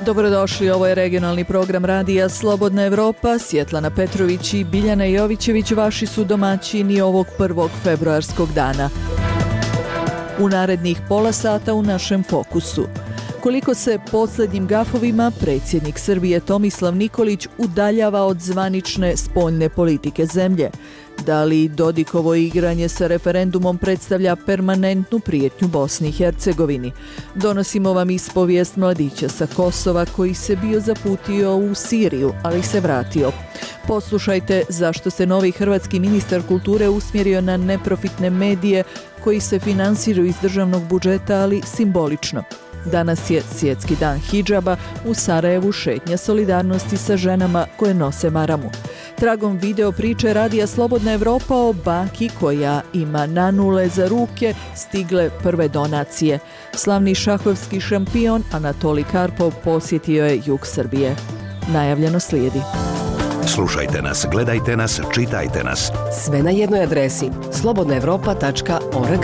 Dobrodošli, ovo je regionalni program radija Slobodna Evropa. Svjetlana Petrović i Biljana Jovićević vaši su domaćini ovog 1. februarskog dana. U narednih pola sata u našem fokusu. Koliko se posljednjim gafovima predsjednik Srbije Tomislav Nikolić udaljava od zvanične spoljne politike zemlje? Da li Dodikovo igranje sa referendumom predstavlja permanentnu prijetnju Bosni i Hercegovini? Donosimo vam ispovijest mladića sa Kosova koji se bio zaputio u Siriju, ali se vratio. Poslušajte zašto se novi hrvatski ministar kulture usmjerio na neprofitne medije koji se finansiraju iz državnog budžeta, ali simbolično. Danas je Svjetski dan hidžaba, u Sarajevu šetnja solidarnosti sa ženama koje nose maramu. Tragom video priče radija Slobodna Evropa o baki koja ima nanule za ruke stigle prve donacije. Slavni šahovski šampion Anatolij Karpov posjetio je jug Srbije. Najavljeno slijedi. Slušajte nas, gledajte nas, čitajte nas. Sve na jednoj adresi slobodnaevropa.org.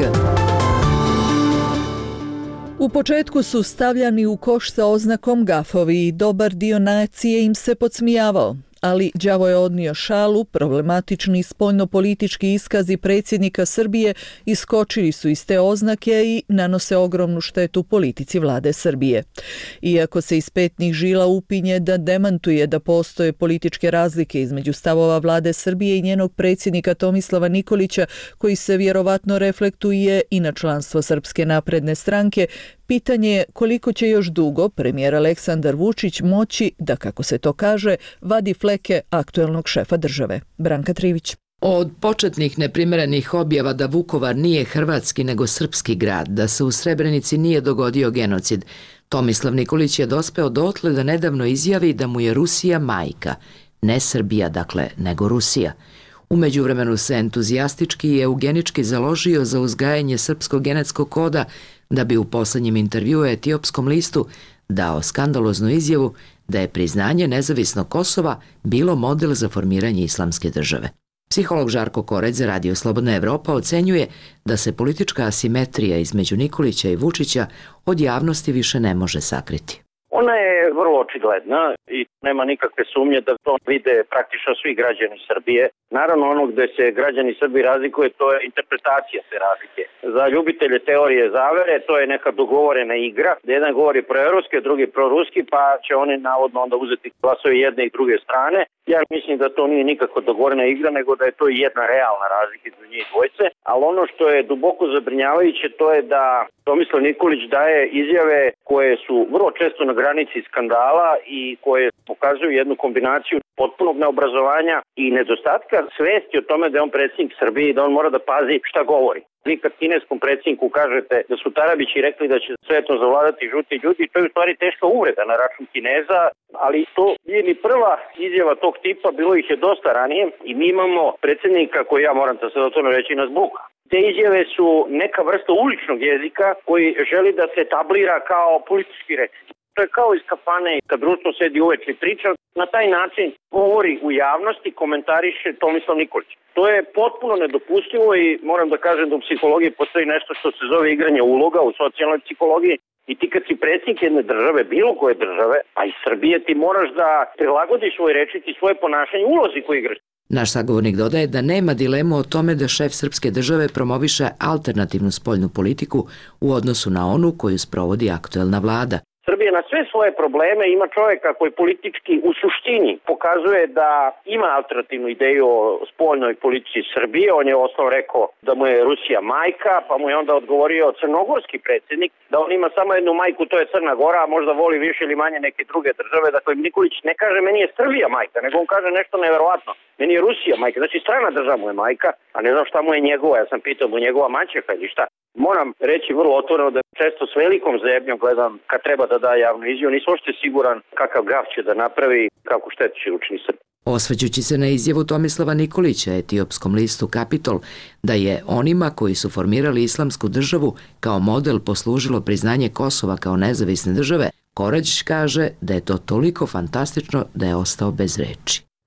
U početku su stavljani u koš sa oznakom gafovi i dobar dio nacije im se podsmijavao. Ali đavo je odnio šalu, problematični spoljnopolitički iskazi predsjednika Srbije iskočili su iz te oznake i nanose ogromnu štetu politici vlade Srbije. Iako se iz petnih žila upinje da demantuje da postoje političke razlike između stavova vlade Srbije i njenog predsjednika Tomislava Nikolića, koji se vjerovatno reflektuje i na članstvo Srpske napredne stranke, pitanje je koliko će još dugo premijer Aleksandar Vučić moći da, kako se to kaže, vadi fleke aktuelnog šefa države. Branka Trivić. Od početnih neprimerenih objava da Vukovar nije hrvatski nego srpski grad, da se u Srebrenici nije dogodio genocid, Tomislav Nikolić je dospeo dotle da nedavno izjavi da mu je Rusija majka, ne Srbija dakle, nego Rusija. U međuvremenu se entuzijastički i eugenički založio za uzgajanje srpskog genetskog koda, da bi u posljednjem intervjuu Etiopskom listu dao skandaloznu izjavu da je priznanje nezavisnog Kosova bilo model za formiranje islamske države. Psiholog Žarko Koreć za Radio Slobodna Evropa ocenjuje da se politička asimetrija između Nikolića i Vučića od javnosti više ne može sakriti. Ona je vrlo očigledna i nema nikakve sumnje da to vide praktično svi građani Srbije. Naravno, ono gde se građani Srbije razlikuje, to je interpretacija te razlike. Za ljubitelje teorije zavere, to je neka dogovorena igra, gde jedan govori proevropski, drugi proruski, pa će oni navodno onda uzeti glasove jedne i druge strane. Ja mislim da to nije nikako dogovorena igra, nego da je to jedna realna razlika između njih dvojce. Ali ono što je duboko zabrinjavajuće, to je da Tomislav Nikolić daje izjave koje su vrlo često na granici skandala i koje pokazuju jednu kombinaciju potpunog neobrazovanja i nedostatka svesti o tome da je on predsjednik Srbije i da on mora da pazi šta govori. Vi kad kineskom predsjedniku kažete da su Tarabići rekli da će svetom zavladati žuti ljudi, to je u stvari teška uvreda na račun Kineza, ali to nije ni prva izjava tog tipa, bilo ih je dosta ranije i mi imamo predsjednika koji, ja moram da se otvoreno reći, nas buka. Te izjave su neka vrsta uličnog jezika koji želi da se etablira kao politički rečnik. To je kao iz kafane kad društvo sedi uveče i priča, na taj način govori u javnosti, komentariše Tomislav Nikolić. To je potpuno nedopustivo i moram da kažem da u psihologiji postoji nešto što se zove igranje uloga u socijalnoj psihologiji. I ti kad si predsjednik jedne države, bilo koje države, a i Srbije, ti moraš da prilagodiš svoj rečnik i svoje ponašanje ulozi koju igraš. Naš sagovornik dodaje da nema dilemu o tome da šef srpske države promoviše alternativnu spoljnu politiku u odnosu na onu koju sprovodi aktuelna vlada. Srbija na sve svoje probleme ima čovjeka koji politički u suštini pokazuje da ima alternativnu ideju o spoljnoj politici Srbije. On je ostao rekao da mu je Rusija majka, pa mu je onda odgovorio crnogorski predsjednik da on ima samo jednu majku, to je Crna Gora, a možda voli više ili manje neke druge države. Dakle, Nikolić ne kaže meni je Srbija majka, nego on kaže nešto neverovatno. Meni je Rusija majka, znači strana država mu je majka, a ne znam šta mu je njegova, ja sam pitao mu njegova maćeha ili šta. Moram reći vrlo otvoreno da često s velikom zebnjom gledam kad treba da da javnu izjavu, nisam uopšte siguran kakav gaf će da napravi, kako štetu će učini Srbiji. Osvećući se na izjavu Tomislava Nikolića Etiopskom listu Kapitol da je onima koji su formirali islamsku državu kao model poslužilo priznanje Kosova kao nezavisne države, Koreć kaže da je to toliko fantastično da je ostao bez reči.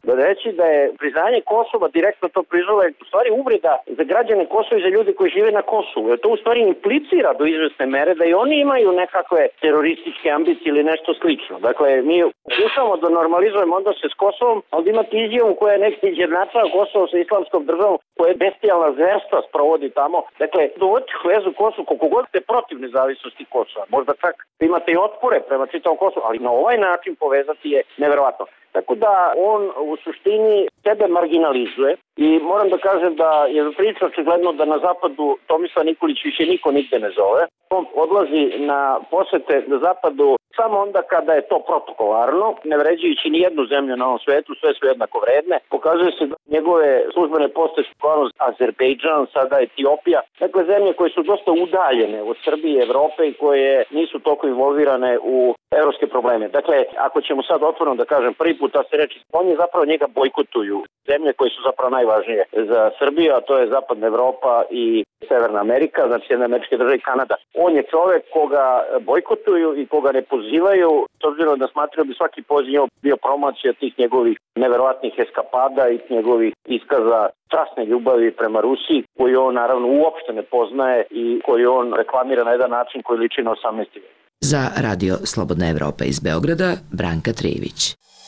reći da je priznanje Kosova direktno to priznalo je u stvari uvreda za građane Kosova i za ljude koji žive na Kosovu. Jer to u stvari implicira do izvesne mere da i oni imaju nekakve terorističke ambicije ili nešto slično. Dakle, mi pokušamo da normalizujemo odnose s Kosovom, ali imate izjavu koja je neki izjednačava Kosovo sa islamskom državom, koja je bestijalna zverstva sprovodi tamo. Dakle, dovoditi u vezu Kosovo koliko god ste protiv nezavisnosti Kosova. Možda čak imate i otpore prema čitavom Kosovu, ali na ovaj način povezati je neverovatno. Tako da on u suštini sebe marginalizuje i moram da kažem da je priča očigledno da na zapadu Tomislav Nikolić više niko nigde ne zove. On odlazi na posete na zapadu samo onda kada je to protokolarno, ne vređajući ni jednu zemlju na ovom svetu, sve su jednako vredne. Pokazuje se da njegove službene poste su kao Azerbejdžan, sada Etiopija, dakle zemlje koje su dosta udaljene od Srbije i Evrope i koje nisu toliko involvirane u evropske probleme. Dakle, ako ćemo sad otvoreno da kažem prvi put da se reči, oni zapravo njega bojkotuju. Zemlje koje su zapravo najvažnije za Srbiju, a to je Zapadna Evropa i Severna Amerika, znači Sjedinjene Američke Države i Kanada. On je čovek koga bojkotuju i koga ne pozivaju, s obzirom da smatraju bi svaki poziv bio promocija tih njegovih neverovatnih eskapada i njegovih iskaza strasne ljubavi prema Rusiji, koju on naravno uopšte ne poznaje i koju on reklamira na jedan način koji liči na 18. vijek. Za Radio Slobodna Evropa iz Beograda, Branka Trijević.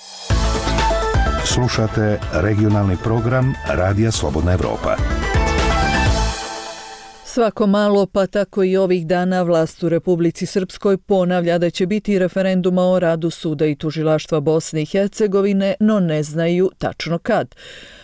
Slušate regionalni program Radija Slobodna Evropa. Svako malo, pa tako i ovih dana, vlast u Republici Srpskoj ponavlja da će biti referenduma o radu suda i tužilaštva Bosne i Hercegovine, no ne znaju tačno kad.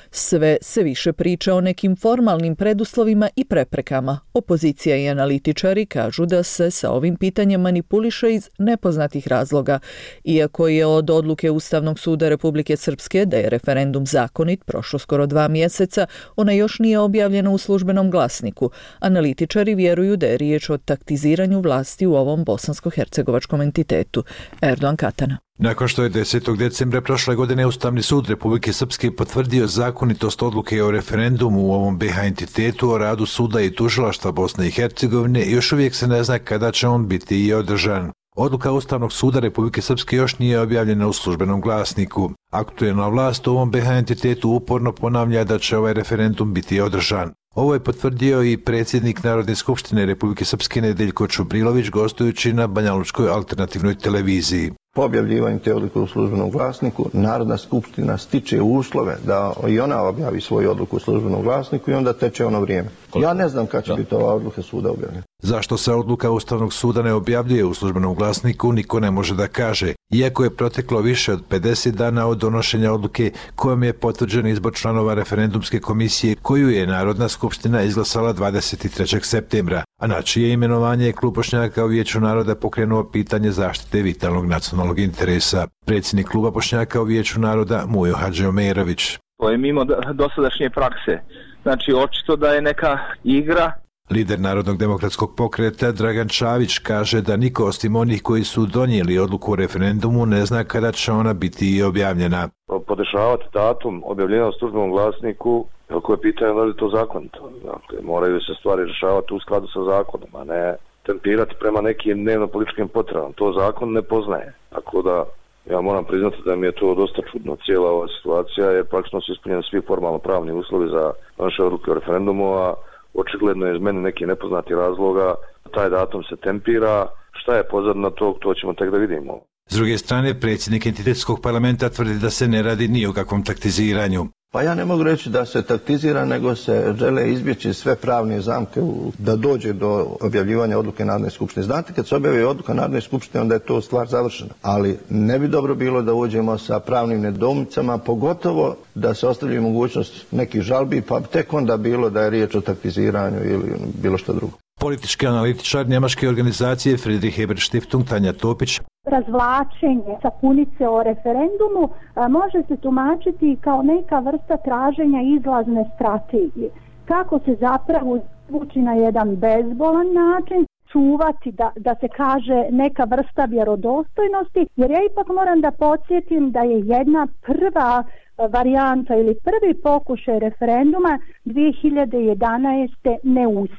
Sve se više priča o nekim formalnim preduslovima i preprekama. Opozicija i analitičari kažu da se sa ovim pitanjem manipuliše iz nepoznatih razloga. Iako je od odluke Ustavnog suda Republike Srpske da je referendum zakonit prošlo skoro 2 mjeseca, ona još nije objavljena u službenom glasniku. Analitičari vjeruju da je riječ o taktiziranju vlasti u ovom bosansko-hercegovačkom entitetu. Erdogan Katana. Nakon što je 10. decembra prošle godine Ustavni sud Republike Srpske potvrdio zakonitost odluke o referendumu u ovom BiH entitetu o radu suda i tužilaštva Bosne i Hercegovine, još uvijek se ne zna kada će on biti i održan. Odluka Ustavnog suda Republike Srpske još nije objavljena u službenom glasniku. Aktuelna vlast u ovom BiH entitetu uporno ponavlja da će ovaj referendum biti održan. Ovo je potvrdio i predsjednik Narodne skupštine Republike Srpske Nedeljko Čubrilović gostujući na Banjalučkoj alternativnoj televiziji. Po objavljivanju te odluke u službenom glasniku, Narodna skupština stiče uslove da i ona objavi svoju odluku u službenom glasniku i onda teče ono vrijeme. Ja ne znam kada će biti ova odluka suda objavljena. Zašto se odluka Ustavnog suda ne objavljuje u službenom glasniku, niko ne može da kaže. Iako je proteklo više od 50 dana od donošenja odluke kojom je potvrđen izbor članova referendumske komisije koju je Narodna skupština izglasala 23. septembra, a na čije imenovanje je Klub Bošnjaka u Vijeću naroda pokrenuo pitanje zaštite vitalnog nacionalnog interesa. Predsjednik Kluba Bošnjaka u Vijeću naroda Mujo Hadžiomerović. To je mimo dosadašnje prakse. Znači, očito da je neka igra. Lider Narodnog demokratskog pokreta Dragan Čavić kaže da niko osim onih koji su donijeli odluku o referendumu ne zna kada će ona biti i objavljena. Podešavati datum objavljena u službenom glasniku, ako je pitanje da li je to zakonito. Dakle, moraju se stvari rješavati u skladu sa zakonom, a ne tempirati prema nekim dnevno-političkim potrebama. To zakon ne poznaje. Tako da ja moram priznati da mi je to dosta čudno. Cijela ova situacija je praktično su ispunjeni svi formalno pravni uslovi za naše odluke o referendumu, a očigledno je iz mene neki nepoznati razloga. Taj datum se tempira. Šta je pozadina tog, to ćemo tek da vidimo. S druge strane, predsjednik entitetskog parlamenta tvrdi da se ne radi ni o kakvom taktiziranju. Pa ja ne mogu reći da se taktizira, nego se žele izbjeći sve pravne zamke da dođe do objavljivanja odluke Narodne skupštine. Znate, kad se objavi odluka Narodne skupštine, onda je to stvar završena. Ali ne bi dobro bilo da uđemo sa pravnim nedoumicama, pogotovo da se ostavlja mogućnost nekih žalbi, pa tek onda bilo da je riječ o taktiziranju ili bilo što drugo. Politički analitičar njemačke organizacije Friedrich Ebert Stiftung Tanja Topić. Razvlačenje sapunice o referendumu može se tumačiti kao neka vrsta traženja izlazne strategije. Kako se zapravo zvuči na jedan bezbolan način, čuvati da se kaže neka vrsta vjerodostojnosti, jer ja ipak moram da podsjetim da je jedna prva varijanta ili prvi pokušaj referenduma 2011. neuspio.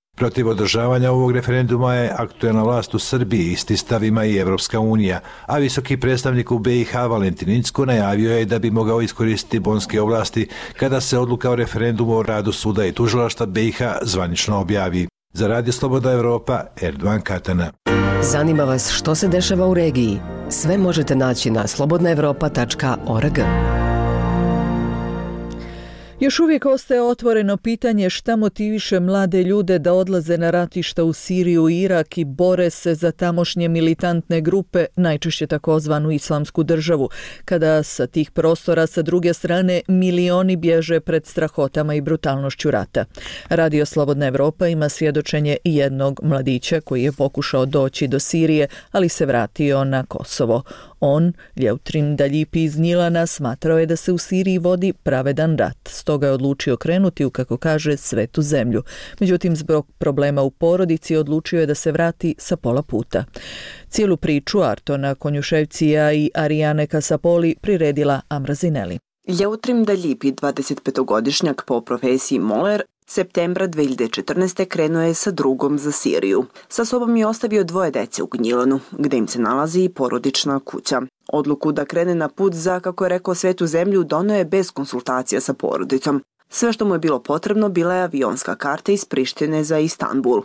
Protiv održavanja ovog referenduma je aktuelna vlast u Srbiji, isti stav ima i Evropska unija, a visoki predstavnik u BiH Valentin Incko najavio je da bi mogao iskoristiti bonske ovlasti kada se odluka o referendumu o radu suda i tužilaštva BiH zvanično objavi. Za Radio Slobodna Evropa, Erdogan Katana. Zanima vas što se dešava u regiji? Sve možete naći na slobodnaevropa.org. Još uvijek ostaje otvoreno pitanje šta motiviše mlade ljude da odlaze na ratišta u Siriju i Irak i bore se za tamošnje militantne grupe, najčešće takozvanu Islamsku državu, kada sa tih prostora sa druge strane milioni bježe pred strahotama i brutalnošću rata. Radio Slobodna Evropa ima svjedočenje jednog mladića koji je pokušao doći do Sirije, ali se vratio na Kosovo. On, Ljeutrin Daljipi iz Gnjilana, smatrao je da se u Siriji vodi pravedan rat. Stoga je odlučio krenuti u, kako kaže, svetu zemlju. Međutim, zbog problema u porodici odlučio je da se vrati sa pola puta. Cijelu priču Artona Konjuševcija i Arijane Kasapoli priredila Amra Zineli. Ljeutrin Daljipi, 25-godišnjak po profesiji moler, septembra 2014. krenuo je sa drugom za Siriju. Sa sobom je ostavio 2 dece u Gnjilanu, gdje im se nalazi i porodična kuća. Odluku da krene na put za, kako je rekao, svetu zemlju donio je bez konsultacija sa porodicom. Sve što mu je bilo potrebno bila je avionska karta iz Prištine za Istanbul.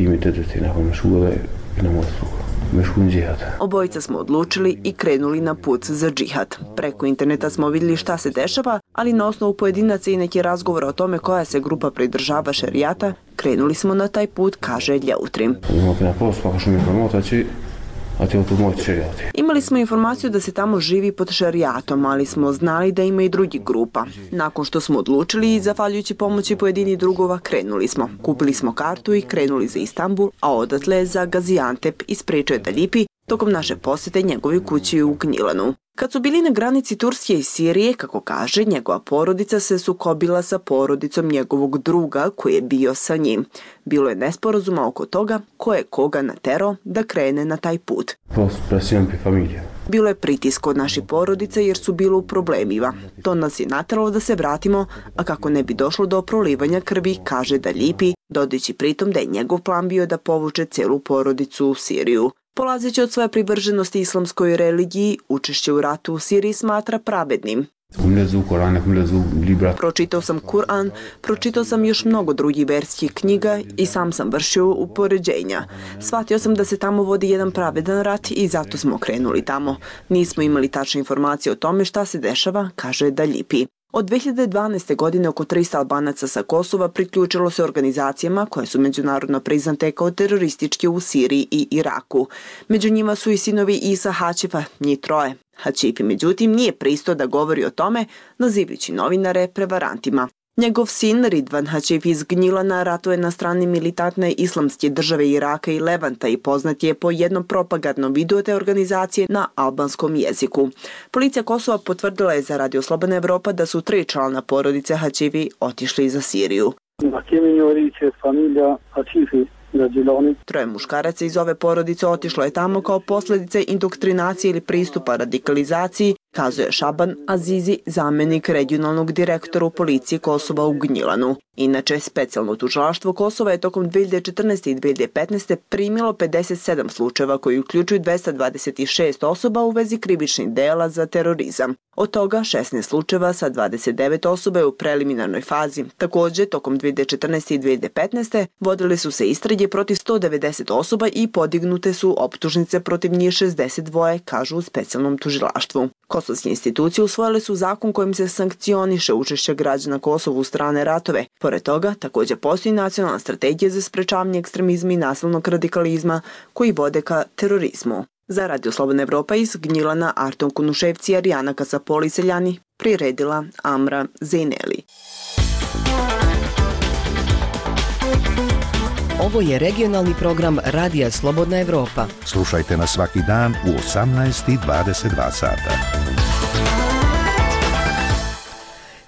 Obojica smo odlučili i krenuli na put za džihad. Preko interneta smo vidjeli šta se dešava, ali na osnovu pojedinaca i neki razgovora o tome koja se grupa pridržava šerijata, krenuli smo na taj put, kaže Ljeutrin. Imali smo informaciju da se tamo živi pod šerijatom, ali smo znali da ima i drugih grupa. Nakon što smo odlučili i zahvaljujući pomoći pojedinih drugova, krenuli smo. Kupili smo kartu i krenuli za Istanbul, a odatle za Gaziantep, ispričao je Daljipi tokom naše posjete njegovoj kući u Gnjilanu. Kad su bili na granici Turske i Sirije, kako kaže, njegova porodica se sukobila sa porodicom njegovog druga koji je bio sa njim. Bilo je nesporazuma oko toga ko je koga naterao da krene na taj put. Bilo je pritisk od naših porodica jer su bilo u problemima. To nas je nateralo da se vratimo, a kako ne bi došlo do prolivanja krvi, kaže Daljipi, dodajući pritom da je njegov plan bio da povuče celu porodicu u Siriju. Polazeći od svoje privrženosti islamskoj religiji, učešće u ratu u Siriji smatra pravednim. Pročitao sam Kur'an, pročitao sam još mnogo drugih verskih knjiga i sam vršio upoređenja. Shvatio sam da se tamo vodi jedan pravedan rat i zato smo krenuli tamo. Nismo imali tačne informacije o tome šta se dešava, kaže Daljipi. Od 2012. godine oko 300 Albanaca sa Kosova priključilo se organizacijama koje su međunarodno priznate kao terorističke u Siriji i Iraku. Među njima su i sinovi Isa Hačifa, njih 3. Hačifi, međutim, nije pristao da govori o tome, nazivajući novinare prevarantima. Njegov sin Ridvan Hačif iz Gnjilana ratuje na strani militantne islamske države Iraka i Levanta i poznat je po jednom propagandnom videu te organizacije na albanskom jeziku. Policija Kosova potvrdila je za Radio Slobodna Evropa da su 3 člana porodice Hačifi otišli za Siriju. Troje muškaraca iz ove porodice otišlo je tamo kao posljedice indoktrinacije ili pristupa radikalizaciji, kazuje Šaban Azizi, zamjenik regionalnog direktora u policiji Kosova u Gnjilanu. Inače, specijalno tužilaštvo Kosova je tokom 2014. i 2015. primilo 57 slučajeva koji uključuju 226 osoba u vezi krivičnih dela za terorizam. Od toga 16 slučajeva sa 29 osoba je u preliminarnoj fazi. Također, tokom 2014. i 2015. vodile su se istrage protiv 190 osoba i podignute su optužnice protiv njih 62, kažu u specijalnom tužilaštvu. Kosovske institucije usvojile su zakon kojim se sankcioniše učešće građana Kosova u strane ratove. Pored toga, također postoji nacionalna strategija za sprečavanje ekstremizma i nasilnog radikalizma koji vode ka terorizmu. Za Radio Slobodna Evropa iz Gnjilana, Arton Kunuševci i Arijana Kasapoli Seljani priredila Amra Zineli. Ovo je regionalni program Radija Slobodna Evropa. Slušajte nas svaki dan u 18:22 sata.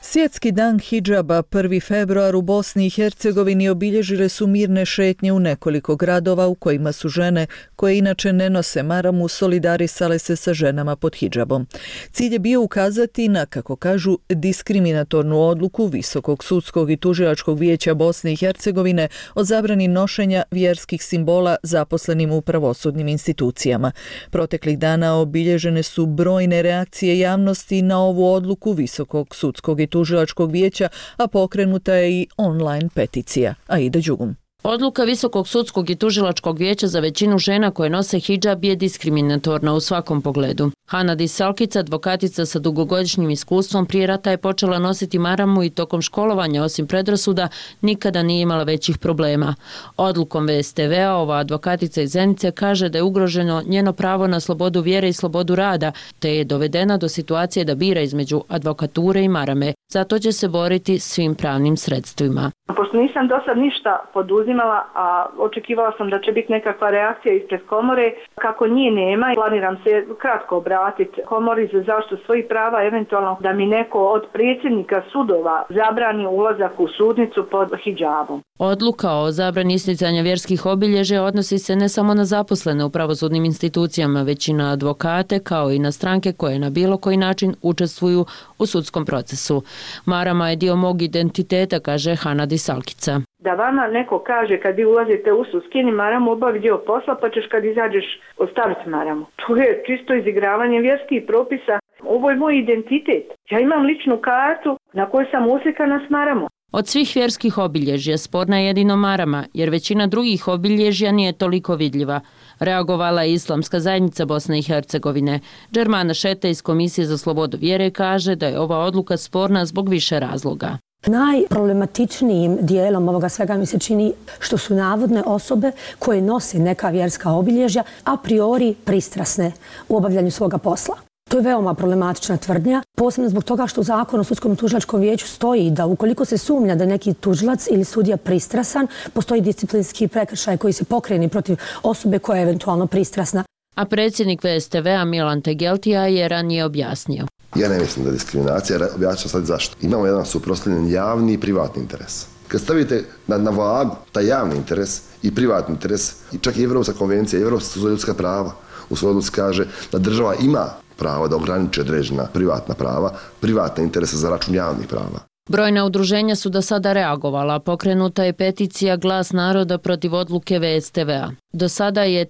Svjetski dan hidžaba 1. februar u Bosni i Hercegovini obilježile su mirne šetnje u nekoliko gradova u kojima su žene koje inače ne nose maramu solidarisale se sa ženama pod hidžabom. Cilj je bio ukazati na, kako kažu, diskriminatornu odluku Visokog sudskog i tužilačkog vijeća Bosne i Hercegovine o zabrani nošenja vjerskih simbola zaposlenim u pravosudnim institucijama. Proteklih dana obilježene su brojne reakcije javnosti na ovu odluku Visokog sudskog i tužilačkog vijeća, a pokrenuta je i online peticija. Aida Đugum. Odluka Visokog sudskog i tužilačkog vijeća za većinu žena koje nose hidžab je diskriminatorna u svakom pogledu. Hanadi Salkica, advokatica sa dugogodišnjim iskustvom, prije rata je počela nositi maramu i tokom školovanja, osim predrasuda, nikada nije imala većih problema. Odlukom VSTV-a ova advokatica iz Zenice kaže da je ugroženo njeno pravo na slobodu vjere i slobodu rada, te je dovedena do situacije da bira između advokature i marame. Zato će se boriti svim pravnim sredstvima. Pošto nisam do sad ništa poduzimala, a očekivala sam da će biti nekakva reakcija ispred komore, kako nje nema, planiram se kratko obratiti komori za zaštitu svojih prava, eventualno da mi neko od predsjednika sudova zabrani ulazak u sudnicu pod hidžabom. Odluka o zabrani isticanja vjerskih obilježja odnosi se ne samo na zaposlene u pravosudnim institucijama, već i na advokate, kao i na stranke koje na bilo koji način učestvuju u sudskom procesu. Marama je dio mog identiteta, kaže Hanadi Salkica. Da vama neko kaže kad vi ulazite u sud, skini maramu, obavi dio posla, pa ćeš kad izađeš ostaviti maramu. To je čisto izigravanje vjerskih propisa. Ovo je moj identitet. Ja imam ličnu kartu na kojoj sam uslikana s maramom. Od svih vjerskih obilježja sporna je jedino marama, jer većina drugih obilježja nije toliko vidljiva. Reagovala je Islamska zajednica Bosne i Hercegovine. Džermana Šeta iz Komisije za slobodu vjere kaže da je ova odluka sporna zbog više razloga. Najproblematičnijim dijelom ovoga svega mi se čini što su navodne osobe koje nose neka vjerska obilježja a priori pristrasne u obavljanju svoga posla. To je veoma problematična tvrdnja, posebno zbog toga što u Zakonu o sudskom tužilačkom vijeću stoji da ukoliko se sumnja da je neki tužilac ili sudija pristrasan, postoji disciplinski prekršaj koji se pokrene protiv osobe koja je eventualno pristrasna. A predsjednik VSTV-a Milan Tegeltija je ranije objasnio. Ja ne mislim da je diskriminacija, objasnit ću sad zašto. Imamo jedan suprotstavljen javni i privatni interes. Kad stavite na vagu taj javni interes i privatni interes, i čak i Evropska konvencija, Evropska sud za ljudska prava u svojoj odluci kaže da država ima pravo da ograniči određena privatna prava, privatne interese za račun javnih prava. Brojna udruženja su do sada reagovala, pokrenuta je peticija Glas naroda protiv odluke VSTV-a. Do sada je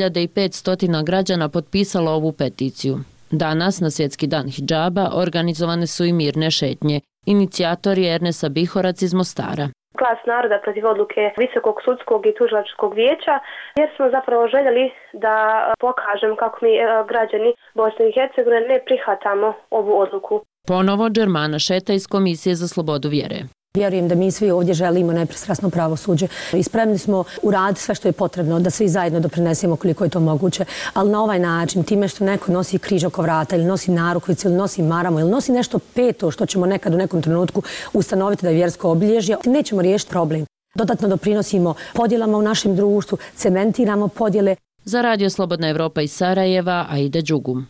3500 građana potpisalo ovu peticiju. Danas, na Svjetski dan hidžaba, organizovane su i mirne šetnje. Inicijator je Ernesa Bihorac iz Mostara. Glas naroda protiv odluke Visokog sudskog i tužilačkog vijeća, jer smo zapravo željeli da pokažemo kako mi građani Bosne i Hercegovine ne prihvatamo ovu odluku. Ponovo Džermana Šeta iz Komisije za slobodu vjere. Vjerujem da mi svi ovdje želimo nepristrasno pravosuđe i spremni smo uraditi sve što je potrebno da svi zajedno doprinesemo koliko je to moguće, ali na ovaj način, time što neko nosi križ oko vrata ili nosi narukvicu ili nosi maramu ili nosi nešto peto što ćemo nekad u nekom trenutku ustanoviti da je vjersko obilježje, nećemo riješiti problem. Dodatno doprinosimo podjelama u našem društvu, cementiramo podjele. Za Radio Slobodna Evropa iz Sarajeva, Aida Đugum.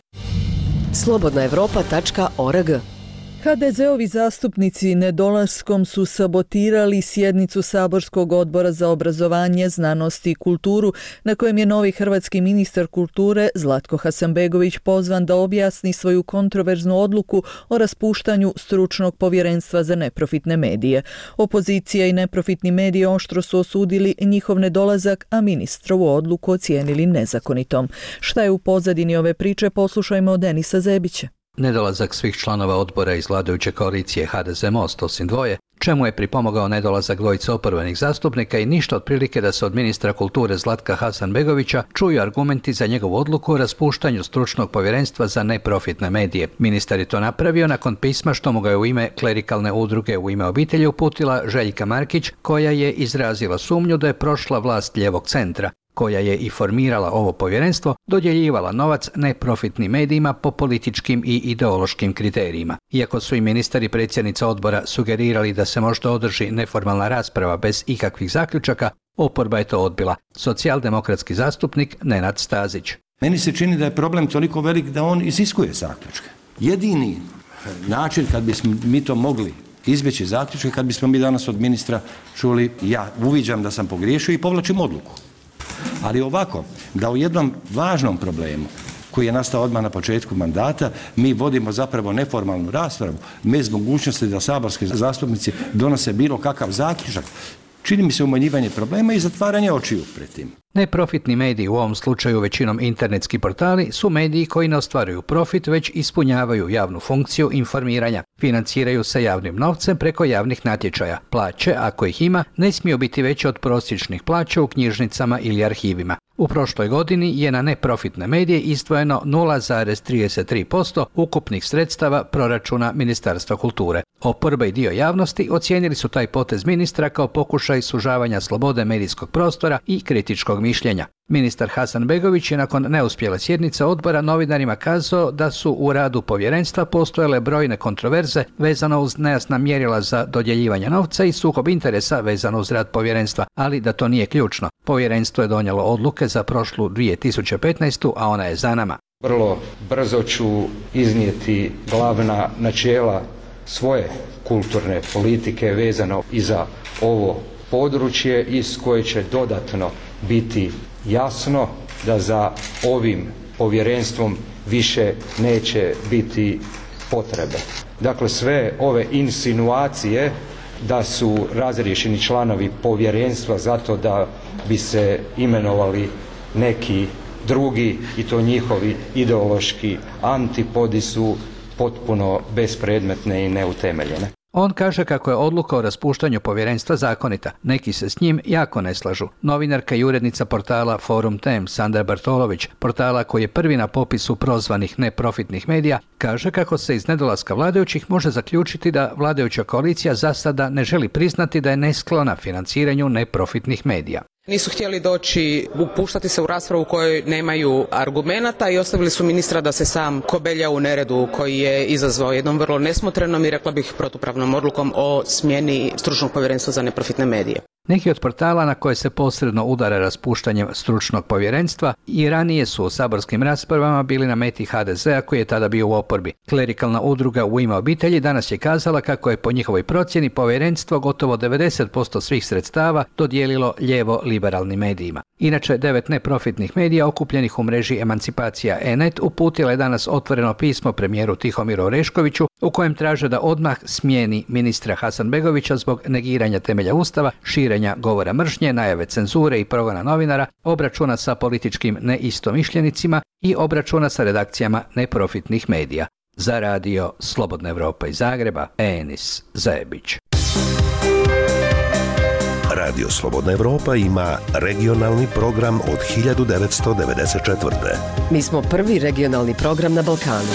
slobodnaevropa.org. HDZ-ovi zastupnici nedolaskom su sabotirali sjednicu Saborskog odbora za obrazovanje, znanost i kulturu, na kojem je novi hrvatski ministar kulture Zlatko Hasanbegović pozvan da objasni svoju kontroverznu odluku o raspuštanju stručnog povjerenstva za neprofitne medije. Opozicija i neprofitni mediji oštro su osudili njihov nedolazak, a ministrovu odluku ocijenili nezakonitom. Šta je u pozadini ove priče, poslušajmo od Denisa Zebića. Nedolazak svih članova odbora iz vladajuće koalicije HDZ-Most osim dvoje, čemu je pripomogao nedolazak dvojice oporbenih zastupnika i ništa otprilike da se od ministra kulture Zlatka Hasanbegovića čuju argumenti za njegovu odluku o raspuštanju stručnog povjerenstva za neprofitne medije. Ministar je to napravio nakon pisma što mu ga je u ime klerikalne udruge U ime obitelji uputila Željka Markić, koja je izrazila sumnju da je prošla vlast lijevog centra, koja je i formirala ovo povjerenstvo, dodjeljivala novac neprofitnim medijima po političkim i ideološkim kriterijima. Iako su i ministar i predsjednica odbora sugerirali da se možda održi neformalna rasprava bez ikakvih zaključaka, oporba je to odbila. Socijaldemokratski zastupnik Nenad Stazić. Meni se čini da je problem toliko velik da on iziskuje zaključke. Jedini način kad bismo mi to mogli izbjeći zaključke, kad bismo mi danas od ministra čuli ja uviđam da sam pogriješio i povlačim odluku. Ali ovako, da u jednom važnom problemu koji je nastao odmah na početku mandata, mi vodimo zapravo neformalnu raspravu bez mogućnosti da saborski zastupnici donose bilo kakav zaključak. Čini mi se umanjivanje problema i zatvaranje očiju pred tim. Neprofitni mediji, u ovom slučaju većinom internetski portali, su mediji koji ne ostvaruju profit, već ispunjavaju javnu funkciju informiranja. Financiraju se javnim novcem preko javnih natječaja. Plaće, ako ih ima, ne smiju biti veće od prosječnih plaća u knjižnicama ili arhivima. U prošloj godini je na neprofitne medije izdvojeno 0,33% ukupnih sredstava proračuna Ministarstva kulture. Oporba i dio javnosti ocijenili su taj potez ministra kao pokušaj sužavanja slobode medijskog prostora i kritičkog mišljenja. Ministar Hasanbegović je nakon neuspjele sjednice odbora novinarima kazao da su u radu povjerenstva postojale brojne kontroverze vezano uz nejasna mjerila za dodjeljivanje novca i sukob interesa vezano uz rad povjerenstva, ali da to nije ključno. Povjerenstvo je donijelo odluke za prošlu 2015. a ona je za nama. Vrlo brzo ću iznijeti glavna načela svoje kulturne politike vezano i za ovo područje iz koje će dodatno biti jasno da za ovim povjerenstvom više neće biti potrebe. Dakle, sve ove insinuacije da su razriješeni članovi povjerenstva zato da bi se imenovali neki drugi i to njihovi ideološki antipodi su potpuno bespredmetne i neutemeljene. On kaže kako je odluka o raspuštanju povjerenstva zakonita. Neki se s njim jako ne slažu. Novinarka i urednica portala Forum Tem, Sandra Bartolović, portala koji je prvi na popisu prozvanih neprofitnih medija, kaže kako se iz nedolaska vladajućih može zaključiti da vladajuća koalicija za sada ne želi priznati da je nesklona financiranju neprofitnih medija. Nisu htjeli doći, upuštati se u raspravu u kojoj nemaju argumenata i ostavili su ministra da se sam kobelja u neredu koji je izazvao jednom vrlo nesmotrenom i rekla bih protupravnom odlukom o smjeni stručnog povjerenstva za neprofitne medije. Neki od portala na koje se posredno udara raspuštanjem stručnog povjerenstva i ranije su u saborskim raspravama bili na meti HDZ-a koji je tada bio u oporbi. Klerikalna udruga U ime obitelji danas je kazala kako je po njihovoj procjeni povjerenstvo gotovo 90% svih sredstava dodijelilo lijevo-liberalnim medijima. Inače, 9 neprofitnih medija okupljenih u mreži Emancipacija E-net uputila je danas otvoreno pismo premijeru Tihomiru Oreškoviću u kojem traže da odmah smijeni ministra Hasanbegovića zbog negiranja temelja Ustava, širenja govora mržnje, najave cenzure i progona novinara, obračuna sa političkim neistomišljenicima i obračuna sa redakcijama neprofitnih medija. Za radio Slobodna Evropa iz Zagreba, Enis Zajebić. Radio Slobodna Evropa ima regionalni program od 1994. Mi smo prvi regionalni program na Balkanu.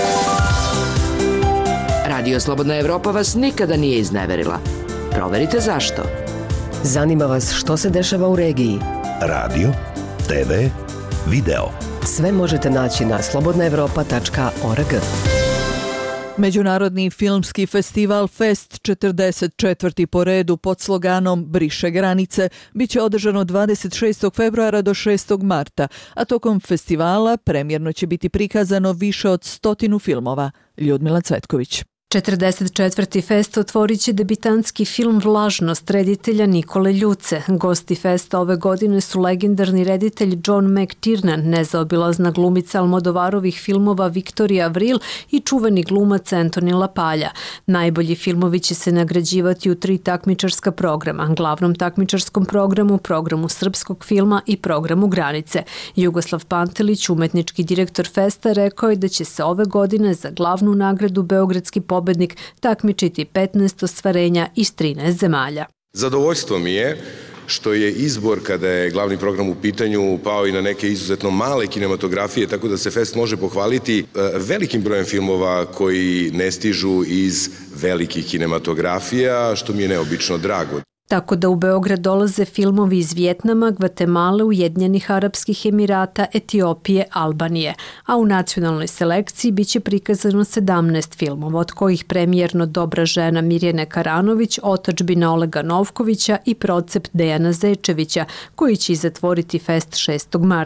Radio Slobodna Evropa vas nikada nije izneverila. Proverite zašto. Zanima vas što se dešava u regiji. Radio, TV, video. Sve možete naći na slobodnaevropa.org. Međunarodni filmski festival Fest 44. po redu pod sloganom Briše granice biće održano 26. februara do 6. marta, a tokom festivala premjerno će biti prikazano više od 100 filmova. Ljudmila Cvetković. 44. fest otvorit će debitanski film Vlažnost reditelja Nikole Ljuce. Gosti festa ove godine su legendarni reditelj John McTiernan, nezaobilazna glumica Almodovarovih filmova Viktorija Avril i čuveni glumac Anthony LaPaglia. Najbolji filmovi će se nagrađivati u 3 takmičarska programa, glavnom takmičarskom programu, programu srpskog filma i programu Granice. Jugoslav Pantelić, umetnički direktor festa, rekao je da će se ove godine za glavnu nagradu Beogradski pobednik takmičiti 15 ostvarenja iz 13 zemalja. Zadovoljstvo mi je što je izbor kada je glavni program u pitanju pao i na neke izuzetno male kinematografije, tako da se fest može pohvaliti velikim brojem filmova koji ne stižu iz velikih kinematografija, što mi je neobično drago. Tako da u Beograd dolaze filmovi iz Vijetnama, Gvatemale, Ujedinjenih Arapskih Emirata, Etiopije, Albanije, a u nacionalnoj selekciji biće prikazano 17 filmova, od kojih premijerno Dobra žena Mirjane Karanović, Otadžbina Olega Novkovića i Procept Dejana Zečevića, koji će zatvoriti fest 6. marta.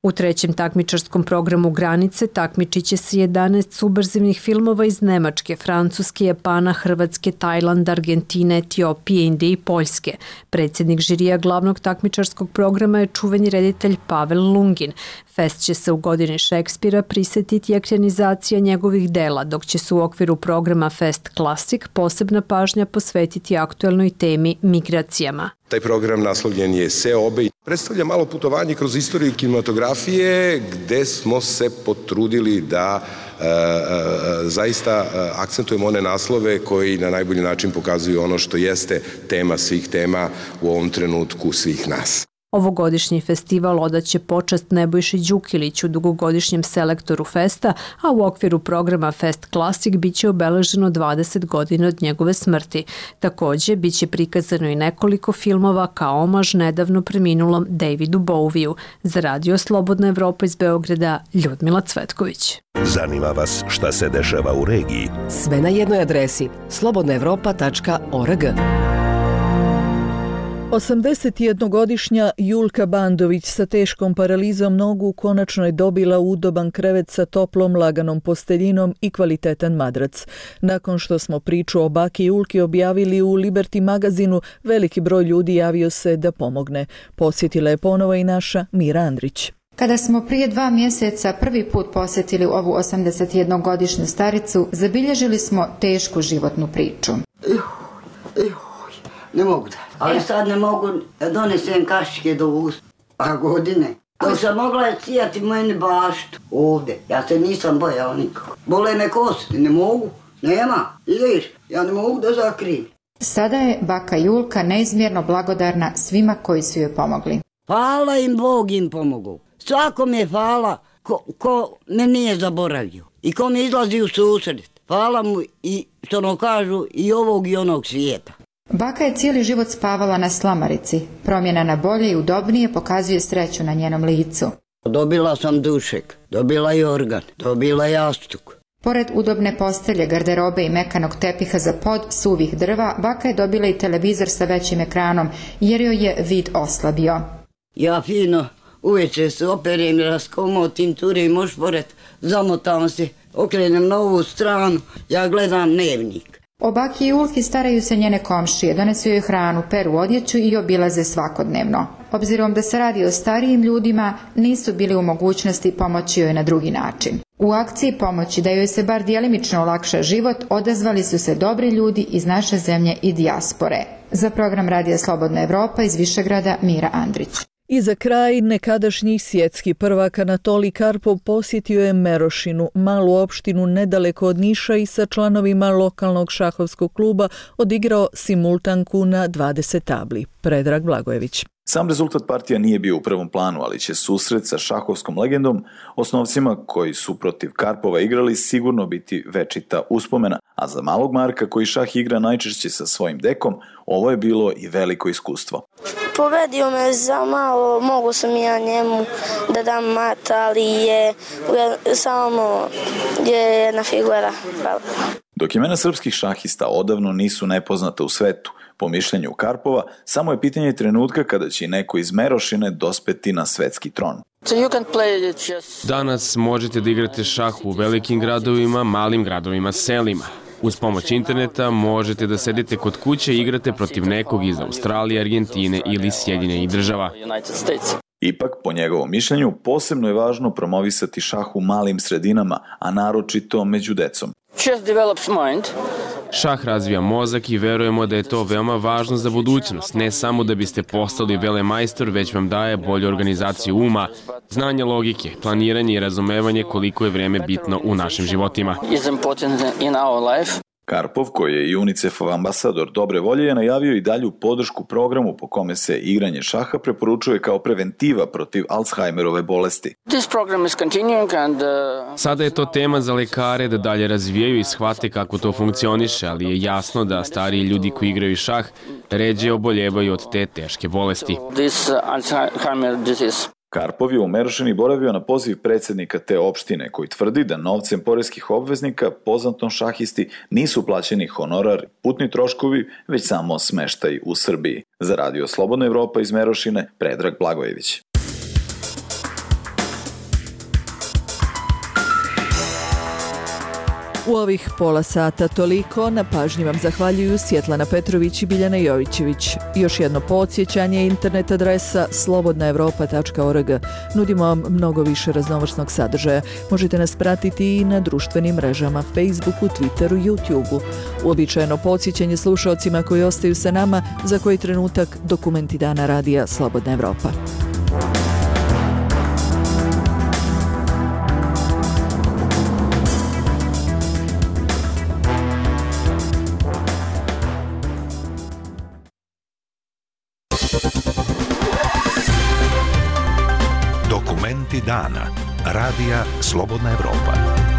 U trećem takmičarskom programu Granice takmičit će se 11 subverzivnih filmova iz Nemačke, Francuske, Japana, Hrvatske, Tajlanda, Argentine, Etiopije, Indije i Poljske. Predsjednik žirija glavnog takmičarskog programa je čuveni reditelj Pavel Lungin. Fest će se u godini Šekspira prisjetiti ekranizacija njegovih dela, dok će se u okviru programa Fest Classic posebna pažnja posvetiti aktuelnoj temi migracijama. Taj program naslovljen je Seobe i predstavlja malo putovanje kroz istoriju kinematografije gde smo se potrudili da zaista akcentujemo one naslove koji na najbolji način pokazuju ono što jeste tema svih tema u ovom trenutku svih nas. Ovogodišnji festival odaće počast Nebojši Đukiliću, dugogodišnjem selektoru festa, a u okviru programa Fest Classic biće obeleženo 20 godina od njegove smrti. Također, biće prikazano i nekoliko filmova kao omaž nedavno preminulom Davidu Bowieu. Za Radio Slobodna Evropa iz Beograda, Ljudmila Cvetković. Zanima vas šta se dešava u regiji? Sve na jednoj adresi slobodnaevropa.org. 81-godišnja Julka Bandović sa teškom paralizom nogu konačno je dobila udoban krevet sa toplom laganom posteljinom i kvalitetan madrac. Nakon što smo priču o baki Julki objavili u Liberty magazinu, veliki broj ljudi javio se da pomogne. Posjetila je ponovo i naša Mira Andrić. Kada smo prije 2 mjeseca prvi put posjetili ovu 81-godišnju staricu, zabilježili smo tešku životnu priču. Ne mogu da. Ali sad ne mogu donesem kašike do usta. A godine. Dok sam mogla je cijati meni baštu ovdje. Ja se nisam bojala nikako. Bole me kosti, ne mogu. Nema. Ideš, ja ne mogu da zakrijem. Sada je baka Julka neizmjerno blagodarna svima koji su joj pomogli. Hvala im, Bog im pomogao. Svakom je hvala ko me nije zaboravio. I ko mi izlazi u susret. Hvala mu i što ono kažu i ovog i onog svijeta. Baka je cijeli život spavala na slamarici. Promjena na bolje i udobnije pokazuje sreću na njenom licu. Dobila sam dušek, dobila i organ, dobila jastuk. Pored udobne postelje, garderobe i mekanog tepiha za pod suvih drva, baka je dobila i televizor sa većim ekranom jer joj je vid oslabio. Ja fino uveče se operem, raskomotim, turim ošporet, zamotam se, okrenem na ovu stranu, ja gledam dnevnik. O baki Julki staraju se njene komšije, donesu joj hranu, peru odjeću i obilaze svakodnevno. Obzirom da se radi o starijim ljudima, nisu bili u mogućnosti pomoći joj na drugi način. U akciji pomoći da joj se bar djelimično olakša život, odazvali su se dobri ljudi iz naše zemlje i dijaspore. Za program Radija Slobodna Evropa iz Višegrada, Mira Andrić. I za kraj, nekadašnji svjetski prvak Anatolij Karpov posjetio je Merošinu, malu opštinu nedaleko od Niša, i sa članovima lokalnog šahovskog kluba odigrao simultanku na 20 tabli. Predrag Blagojević. Sam rezultat partija nije bio u prvom planu, ali će susret sa šahovskom legendom, osnovcima koji su protiv Karpova igrali, sigurno biti večita uspomena, a za malog Marka koji šah igra najčešće sa svojim dekom, ovo je bilo i veliko iskustvo. Pobedio me za malo, mogu sam ja njemu da dam mat, ali je samo jedna figura. Dok imena srpskih šahista odavno nisu nepoznata u svetu, po mišljenju Karpova, samo je pitanje trenutka kada će neko iz Merošine dospeti na svetski tron. Danas možete da igrate šah u velikim gradovima, malim gradovima, selima. Uz pomoć interneta možete da sedite kod kuće i igrate protiv nekog iz Australije, Argentine ili Sjedinjenih Država. Ipak, po njegovom mišljenju, posebno je važno promovisati šah u malim sredinama, a naročito među decom. Šah razvija mozak i verujemo da je to veoma važno za budućnost, ne samo da biste postali velemajstor, već vam daje bolju organizaciju uma, znanje logike, planiranje i razumevanje koliko je vreme bitno u našim životima. Karpov, koji je i UNICEF-ov ambasador dobre volje, je najavio i dalju podršku programu po kome se igranje šaha preporučuje kao preventiva protiv Alzheimerove bolesti. Sada je to tema za lekare da dalje razvijaju i shvate kako to funkcioniše, ali je jasno da stariji ljudi koji igraju šah ređe oboljevaju od te teške bolesti. Karpov je u Merošini boravio na poziv predsjednika te opštine, koji tvrdi da novcem poreskih obveznika poznatom šahisti nisu plaćeni honorar, putni troškovi, već samo smeštaj u Srbiji. Za Radio Slobodna Evropa iz Merošine, Predrag Blagojević. U ovih pola sata toliko, na pažnji vam zahvaljuju Svjetlana Petrović i Biljana Jovićević. Još jedno podsjećanje, internet adresa slobodnaevropa.org. Nudimo vam mnogo više raznovrsnog sadržaja. Možete nas pratiti i na društvenim mrežama Facebooku, Twitteru, YouTubeu. Uobičajeno podsjećanje slušaocima koji ostaju sa nama, za koji trenutak dokumenti dana radija Slobodna Evropa. Dokumenti dana. Radija Slobodna Evropa.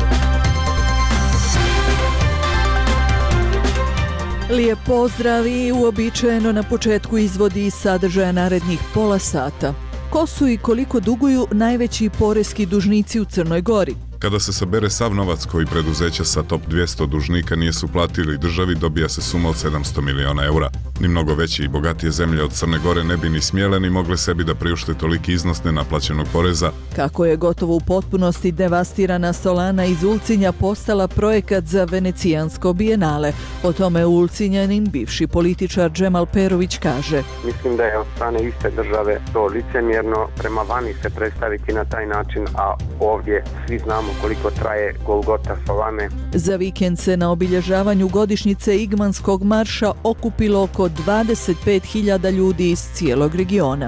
Lijep pozdrav i uobičajeno na početku izvodi sadržaja narednih pola sata. Ko su i koliko duguju najveći poreski dužnici u Crnoj Gori? Kada se sabere sav novac koji preduzeća sa top 200 dužnika nisu platili državi, dobija se suma od 700 miliona eura. Ni mnogo veće i bogatije zemlje od Crne Gore ne bi ni smjele ni mogle sebi da priušte toliki iznos nenaplaćenog poreza. Kako je gotovo u potpunosti devastirana Solana iz Ulcinja postala projekat za Venecijansko bijenale. O tome Ulcinjanin bivši političar Džemal Perović kaže: Mislim da je od strane iste države to licemjerno prema vani se predstaviti na taj način, a ovdje svi znamo koliko traje Golgota Solane. Za vikend se na obilježavanju godišnjice Igmanskog marša okupilo oko 25.000 ljudi iz cijelog regiona.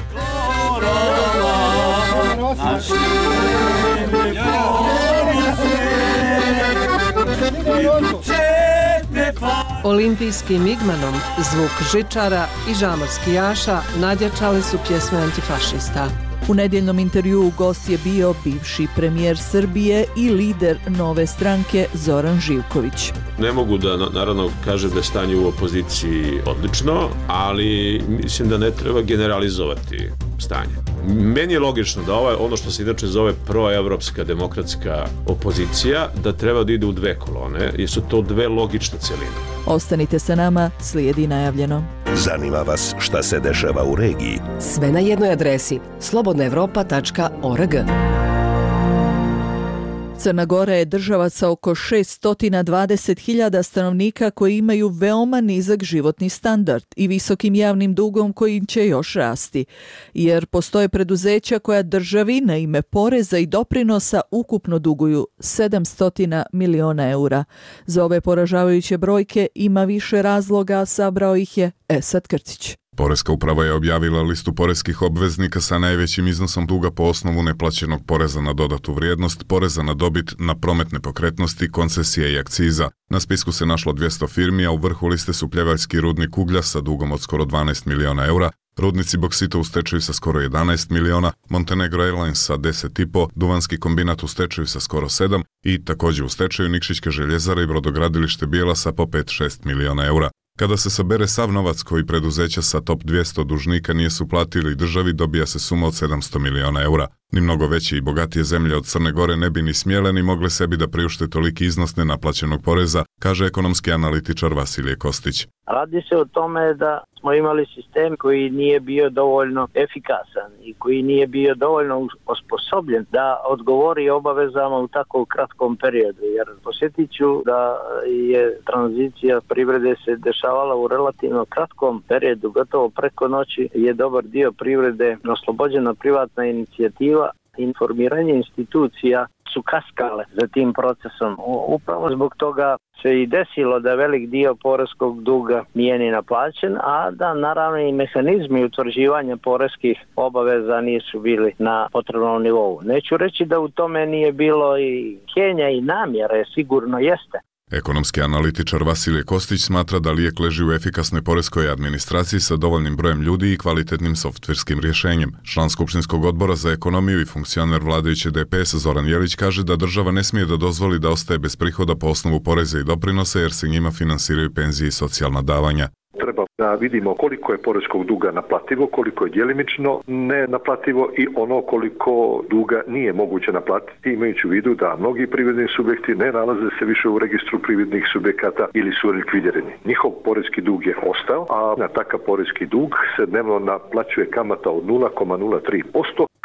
Olimpijskim igmanom, zvuk žičara i žamorskijaša nadjačali su pjesme antifašista. U nedjeljnom intervjuu gost je bio bivši premijer Srbije i lider Nove stranke Zoran Živković. Ne mogu da naravno kažem da je stanje u opoziciji odlično, ali mislim da ne treba generalizovati stanje. Meni je logično da ono što se inače zove proevropska demokratska opozicija, da treba da ide u dve kolone, jer su to dve logične cjeline. Ostanite sa nama, slijedi najavljeno. Zanima vas šta se dešava u regiji? Sve na jednoj adresi slobodnaevropa.org. Crna Gora je država sa oko 620.000 stanovnika koji imaju veoma nizak životni standard i visokim javnim dugom koji će još rasti, jer postoje preduzeća koja državi na ime poreza i doprinosa ukupno duguju 700 miliona eura. Za ove poražavajuće brojke ima više razloga, sabrao ih je Esad Krcić. Poreska uprava je objavila listu poreskih obveznika sa najvećim iznosom duga po osnovu neplaćenog poreza na dodatu vrijednost, poreza na dobit, na promet nepokretnosti, koncesije i akciza. Na spisku se našlo 200 firmi, a u vrhu liste su pljevaljski rudnik uglja sa dugom od skoro 12 miliona eura, rudnici Boksita u stečaju sa skoro 11 miliona, Montenegro Airlines sa 10,5, Duvanski kombinat u stečaju sa skoro 7 i također u stečaju Nikšićke željezare i brodogradilište Bijela sa po 5-6 miliona eura. Kada se sabere sav novac koji preduzeća sa top 200 dužnika nisu platili državi, dobija se suma od 700 miliona eura. Ni mnogo veće i bogatije zemlje od Crne Gore ne bi ni smjele ni mogle sebi da priušte toliki iznos nenaplaćenog poreza, kaže ekonomski analitičar Vasilije Kostić. Radi se o tome da smo imali sistem koji nije bio dovoljno efikasan i koji nije bio dovoljno osposobljen da odgovori obavezama u tako kratkom periodu. Jer posjetit ću da je tranzicija privrede se dešavala u relativno kratkom periodu, gotovo preko noći je dobar dio privrede oslobođena privatna inicijativa. Informiranje institucija su kaskale za tim procesom. Upravo zbog toga se i desilo da velik dio poreskog duga nije ni naplaćen, a da naravno i mehanizmi utvrđivanja poreskih obaveza nisu bili na potrebnom nivou. Neću reći da u tome nije bilo i htijenja i namjere, sigurno jeste. Ekonomski analitičar Vasilije Kostić smatra da lijek leži u efikasnoj poreskoj administraciji sa dovoljnim brojem ljudi i kvalitetnim softverskim rješenjem. Član Skupštinskog odbora za ekonomiju i funkcioner vladajuće DPS Zoran Jelić kaže da država ne smije da dozvoli da ostaje bez prihoda po osnovu poreza i doprinosa jer se njima finansiraju penzije i socijalna davanja. Treba da vidimo koliko je poreskog duga naplativo, koliko je djelimično nenaplativo i ono koliko duga nije moguće naplatiti, imajući u vidu da mnogi privredni subjekti ne nalaze se više u registru privrednih subjekata ili su likvidirani. Njihov poreski dug je ostao, a na takav poreski dug se dnevno naplaćuje kamata od 0,03%,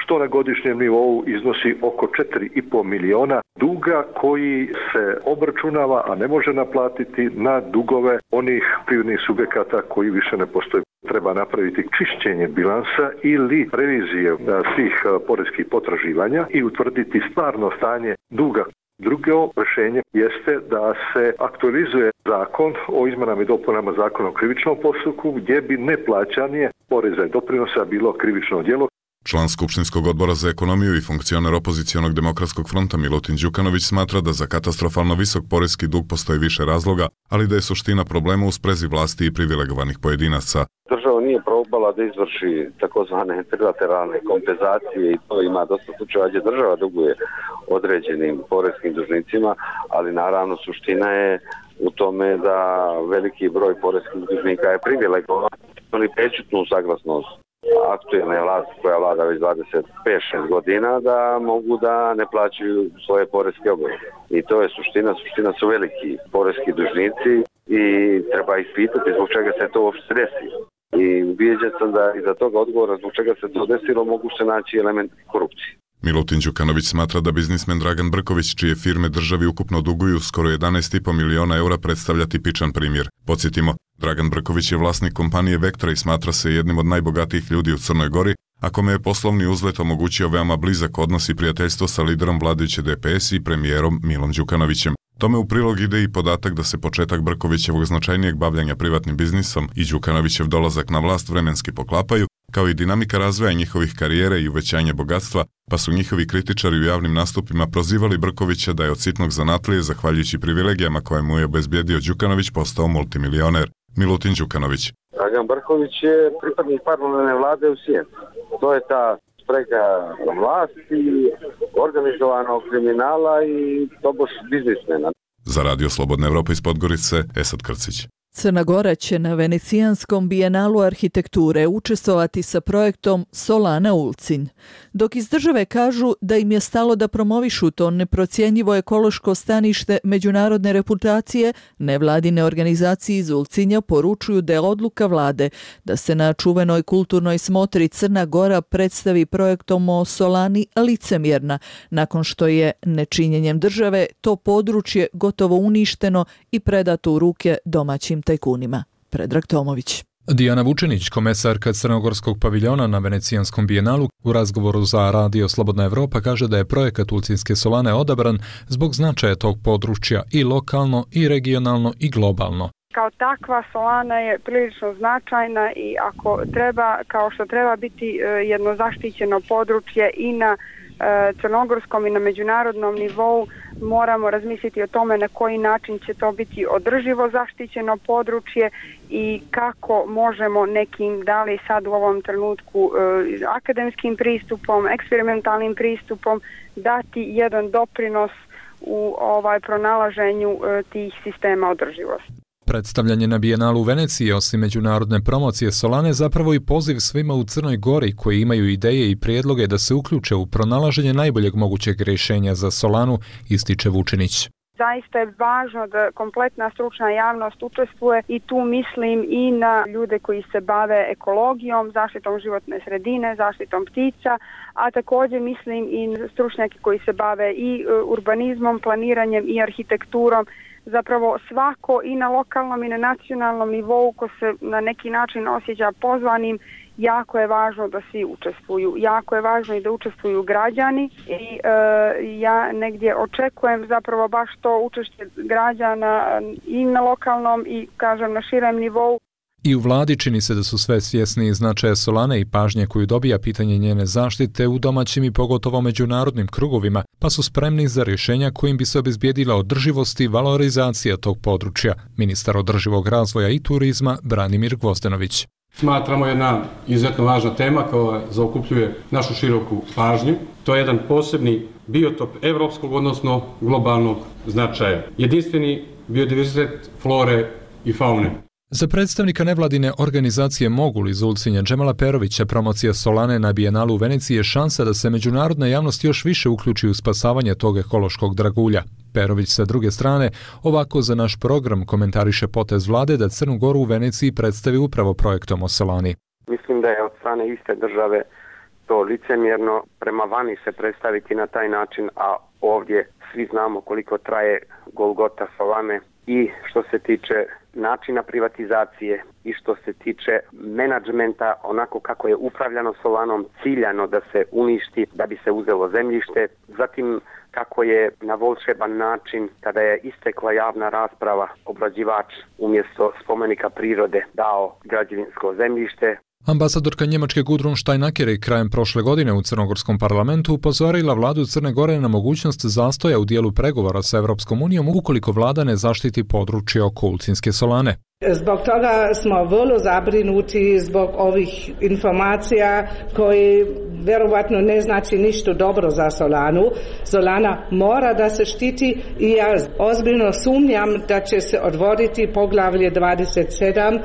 što na godišnjem nivou iznosi oko 4,5 miliona duga koji se obračunava, a ne može naplatiti na dugove onih privrednih subjekata koji više ne postoje. Treba napraviti čišćenje bilansa ili revizije svih poreskih potraživanja i utvrditi stvarno stanje duga. Drugo rješenje jeste da se aktualizuje zakon o izmenama i dopunama zakona o krivičnom postupku gdje bi neplaćanje poreza i doprinosa bilo krivično djelo. Član Skupštinskog odbora za ekonomiju i funkcioner opozicionog demokratskog fronta Milutin Đukanović smatra da za katastrofalno visok poreski dug postoji više razloga, ali da je suština problema u sprezi vlasti i privilegovanih pojedinaca. Država nije probala da izvrši takozvane trilateralne kompenzacije i to ima dosta slučajeva gdje država duguje određenim poreskim dužnicima, ali naravno suština je u tome da veliki broj poreskih dužnika je privilegovan, oni prečutnu saglasnost aktualne vlasti koja vlada već 25-6 godina da mogu da ne plaćaju svoje poreske obaveze. I to je suština. Suština su veliki poreski dužnici i treba ispitati zbog čega se to uopšte desi. I ubijeđen sam da iza toga odgovora zbog čega se to desilo mogu se naći elementi korupcije. Milutin Đukanović smatra da biznismen Dragan Brković, čije firme državi ukupno duguju skoro 11,5 miliona eura, predstavlja tipičan primjer. Podsjetimo, Dragan Brković je vlasnik kompanije Vektora i smatra se jednim od najbogatijih ljudi u Crnoj Gori, a kome je poslovni uzlet omogućio veoma blizak odnos i prijateljstvo sa liderom vladajuće DPS i premijerom Milom Đukanovićem. Tome u prilog ide i podatak da se početak Brkovićevog značajnijeg bavljanja privatnim biznisom i Đukanovićev dolazak na vlast vremenski poklapaju, kao i dinamika razvoja njihovih karijere i uvećanje bogatstva, pa su njihovi kritičari u javnim nastupima prozivali Brkovića da je od sitnog zanatlije, zahvaljujući privilegijama koje mu je obezbijedio Đukanović, postao multimilioner. Milutin Đukanović. Dragan Brković je pripadnik paralelne vlade u Sjenici. To je ta sprega vlasti, organizovanog kriminala i tobož biznismena. Za Radio Slobodna Evropa iz Podgorice, Esad Krcić. Crna Gora će na Venecijanskom bijenalu arhitekture učestvovati sa projektom Solana Ulcinj. Dok iz države kažu da im je stalo da promovišu to neprocjenjivo ekološko stanište međunarodne reputacije, nevladine organizacije iz Ulcinja poručuju da je odluka vlade da se na čuvenoj kulturnoj smotri Crna Gora predstavi projektom o Solani licemjerna, nakon što je nečinjenjem države to područje gotovo uništeno i predato u ruke domaćim tajkunima. Predrag Tomović. Dijana Vučinić, komesarka Crnogorskog paviljona na Venecijanskom bijenalu, u razgovoru za Radio Slobodna Evropa kaže da je projekat Ulcinjske solane odabran zbog značaja tog područja i lokalno, i regionalno, i globalno. Kao takva solana je prilično značajna i ako treba, kao što treba biti jedno zaštićeno područje i na crnogorskom i na međunarodnom nivou, moramo razmisliti o tome na koji način će to biti održivo zaštićeno područje i kako možemo nekim, da li sad u ovom trenutku akademskim pristupom, eksperimentalnim pristupom dati jedan doprinos u pronalaženju tih sistema održivosti. Predstavljanje na bijenalu u Veneciji, osim međunarodne promocije solane, zapravo i poziv svima u Crnoj Gori koji imaju ideje i prijedloge da se uključe u pronalaženje najboljeg mogućeg rješenja za solanu, ističe Vučinić. Zaista je važno da kompletna stručna javnost učestvuje i tu mislim i na ljude koji se bave ekologijom, zaštitom životne sredine, zaštitom ptica, a također mislim i na stručnjake koji se bave i urbanizmom, planiranjem i arhitekturom. Zapravo svako i na lokalnom i na nacionalnom nivou ko se na neki način osjeća pozvanim, jako je važno da svi učestvuju. Jako je važno i da učestvuju građani i ja negdje očekujem zapravo baš to učešće građana i na lokalnom i kažem na širem nivou. I u vladi čini se da su sve svjesni značaja solane i pažnje koju dobija pitanje njene zaštite u domaćim i pogotovo međunarodnim krugovima, pa su spremni za rješenja kojim bi se obezbijedila održivost i valorizacija tog područja. Ministar održivog razvoja i turizma Branimir Gvozdenović. Smatramo jedna izuzetno važna tema koja zaokupljuje našu široku pažnju. To je jedan posebni biotop evropskog, odnosno globalnog značaja. Jedinstveni biodiverzitet flore i faune. Za predstavnika nevladine organizacije Mogul iz Ulcinja Džemala Perovića, promocija solane na bijenalu u Veneciji je šansa da se međunarodna javnost još više uključi u spasavanje tog ekološkog dragulja. Perović sa druge strane ovako za naš program komentariše potez vlade da Crnu Goru u Veneciji predstavi upravo projektom o solani. Mislim da je od strane iste države to licemjerno prema vani se predstaviti na taj način, a ovdje svi znamo koliko traje golgota Solane i što se tiče načina privatizacije i što se tiče menadžmenta, onako kako je upravljano Solanom, ciljano da se uništi, da bi se uzelo zemljište. Zatim kako je na volšeban način, kada je istekla javna rasprava, obrađivač umjesto spomenika prirode dao građevinsko zemljište. Ambasadorka Njemačke Gudrun Steinacker je krajem prošle godine u Crnogorskom parlamentu upozorila vladu Crne Gore na mogućnost zastoja u dijelu pregovora sa Europskom unijom ukoliko vlada ne zaštiti područje oko Ulcinske solane. Zbog toga smo vrlo zabrinuti zbog ovih informacija koji vjerovatno ne znači ništa dobro za Solanu. Solana mora da se štiti i ja ozbiljno sumnjam da će se odvoditi poglavlje 27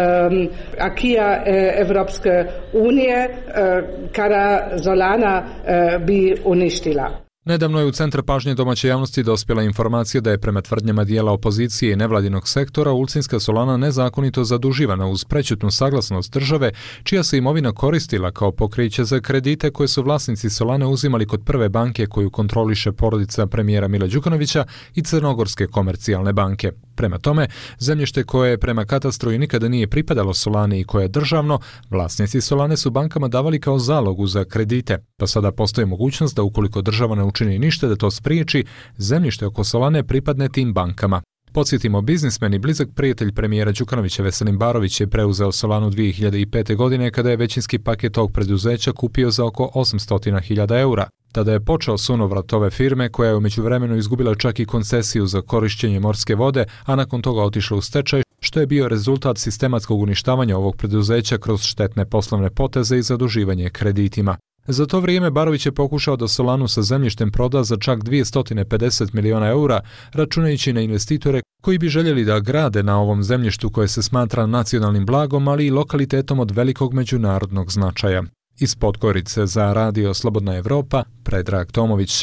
akija Evropske unije kada Solana bi uništila. Nedavno je u centar pažnje domaće javnosti dospjela informacija da je prema tvrdnjama dijela opozicije i nevladinog sektora Ulcinska solana nezakonito zaduživana uz prećutnu saglasnost države, čija se imovina koristila kao pokriće za kredite koje su vlasnici solane uzimali kod prve banke koju kontroliše porodica premijera Mila Đukanovića i Crnogorske komercijalne banke. Prema tome, zemljište koje prema katastru i nikada nije pripadalo Solani i koje je državno, vlasnici Solane su bankama davali kao zalogu za kredite, pa sada postoji mogućnost da ukoliko država ne učini ništa da to spriječi, zemljište oko Solane pripadne tim bankama. Podsjetimo, biznismen i blizak prijatelj premijera Đukanovića Veselin Barović je preuzeo Solanu 2005. godine kada je većinski paket tog preduzeća kupio za oko 800.000 eura. Tada je počeo sunovrat ove firme koja je u međuvremenu izgubila čak i koncesiju za korišćenje morske vode, a nakon toga otišla u stečaj, što je bio rezultat sistematskog uništavanja ovog preduzeća kroz štetne poslovne poteze i zaduživanje kreditima. Za to vrijeme Barović je pokušao da Solanu sa zemljištem proda za čak 250 miliona eura, računajući na investitore koji bi željeli da grade na ovom zemljištu koje se smatra nacionalnim blagom, ali i lokalitetom od velikog međunarodnog značaja. Iz Podgorice za Radio Slobodna Evropa, Predrag Tomović.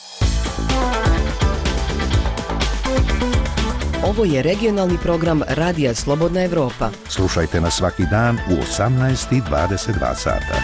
Ovo je regionalni program Radija Slobodna Evropa. Slušajte nas svaki dan u 18:22 sata.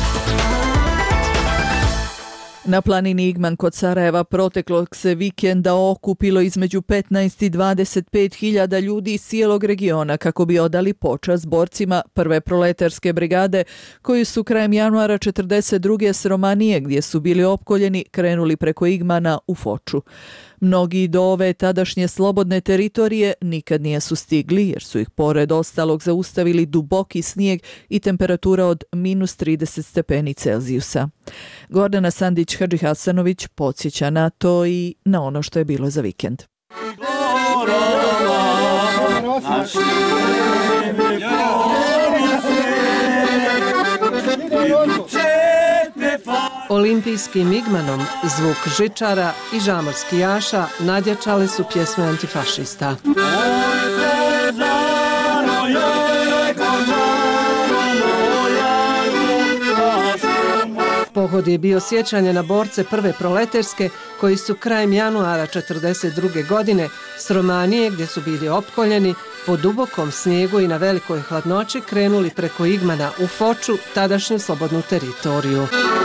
Na planini Igman kod Sarajeva proteklog se vikenda okupilo između 15 i 25 hiljada ljudi iz cijelog regiona kako bi odali počast borcima prve proletarske brigade koji su krajem januara 1942. s Romanije, gdje su bili opkoljeni, krenuli preko Igmana u Foču. Mnogi do ove tadašnje slobodne teritorije nikad nijesu stigli jer su ih pored ostalog zaustavili duboki snijeg i temperatura od -30 stepeni Celzijusa. Gordana Sandić-Hadžihasanović podsjeća na to i na ono što je bilo za vikend. Olimpijskim Igmanom, zvuk žičara i žamorski jaša nadjačale su pjesme antifašista. Pohod je bio sjećanje na borce prve proletarske koji su krajem januara 1942. godine s Romanije, gdje su bili opkoljeni, po dubokom snijegu i na velikoj hladnoći krenuli preko Igmana u Foču, tadašnju slobodnu teritoriju.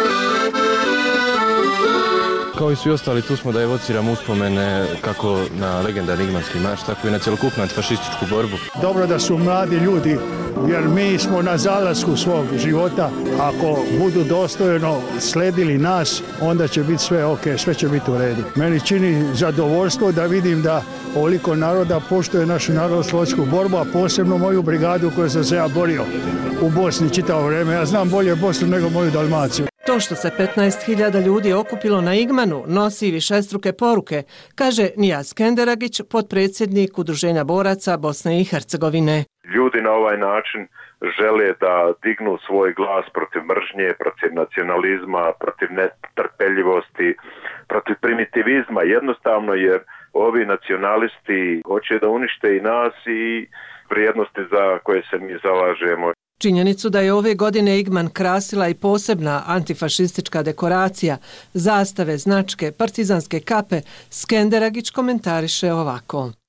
Kao i svi ostali, tu smo da evociramo uspomene kako na legendarni Igmanski marš, tako i na cjelokupnu antifašističku borbu. Dobro da su mladi ljudi, jer mi smo na zalasku svog života. Ako budu dostojno sledili nas, onda će biti sve ok, sve će biti u redu. Meni čini zadovoljstvo da vidim da ovoliko naroda poštuje našu narodnooslobodilačku borbu, a posebno moju brigadu koju sam se ja borio u Bosni čitavo vrijeme. Ja znam bolje Bosnu nego moju Dalmaciju. To što se 15.000 ljudi okupilo na Igmanu nosi višestruke poruke, kaže Nijaz Skenderagić, potpredsjednik Udruženja boraca Bosne i Hercegovine. Ljudi na ovaj način žele da dignu svoj glas protiv mržnje, protiv nacionalizma, protiv netrpeljivosti, protiv primitivizma, jednostavno jer ovi nacionalisti hoće da unište i nas i vrijednosti za koje se mi zalažemo. Činjenicu da je ove godine Igman krasila i posebna antifašistička dekoracija, zastave, značke, partizanske kape, Skenderagić komentariše ovako.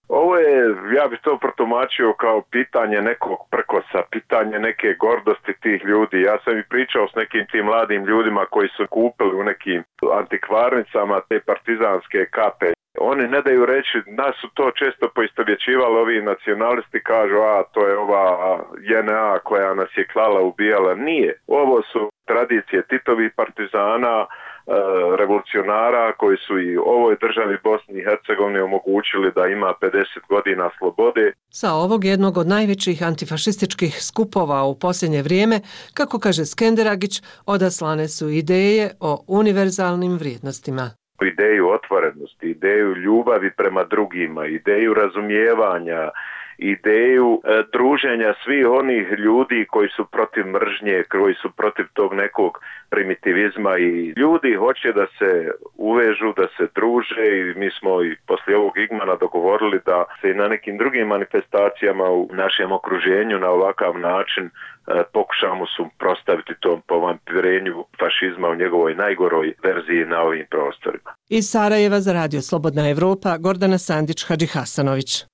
Ovo je, ja bih to protumačio kao pitanje nekog prkosa, pitanje neke gordosti tih ljudi. Ja sam i pričao s nekim tim mladim ljudima koji su kupili u nekim antikvarnicama te partizanske kape. Oni ne daju reći, nas su to često poistovjećivali, ovi nacionalisti kažu, to je ova JNA koja nas je klala, ubijala. Nije. Ovo su tradicije Titovih partizana, revolucionara koji su i ovoj državi Bosni i Hercegovini omogućili da ima 50 godina slobode. Sa ovog jednog od najvećih antifašističkih skupova u posljednje vrijeme, kako kaže Skenderagić, odaslane su ideje o univerzalnim vrijednostima. Ideju otvorenosti, ideju ljubavi prema drugima, ideju razumijevanja, ideju druženja svih onih ljudi koji su protiv mržnje, koji su protiv tog nekog primitivizma i ljudi hoće da se uvežu, da se druže i mi smo i poslije ovog Igmana dogovorili da se i na nekim drugim manifestacijama u našem okruženju na ovakav način pokušamo suprotstaviti tom povampirenju fašizma u njegovoj najgoroj verziji na ovim prostorima. Iz Sarajeva za Radio Slobodna Evropa, Gordana Sandić-Hadžihasanović.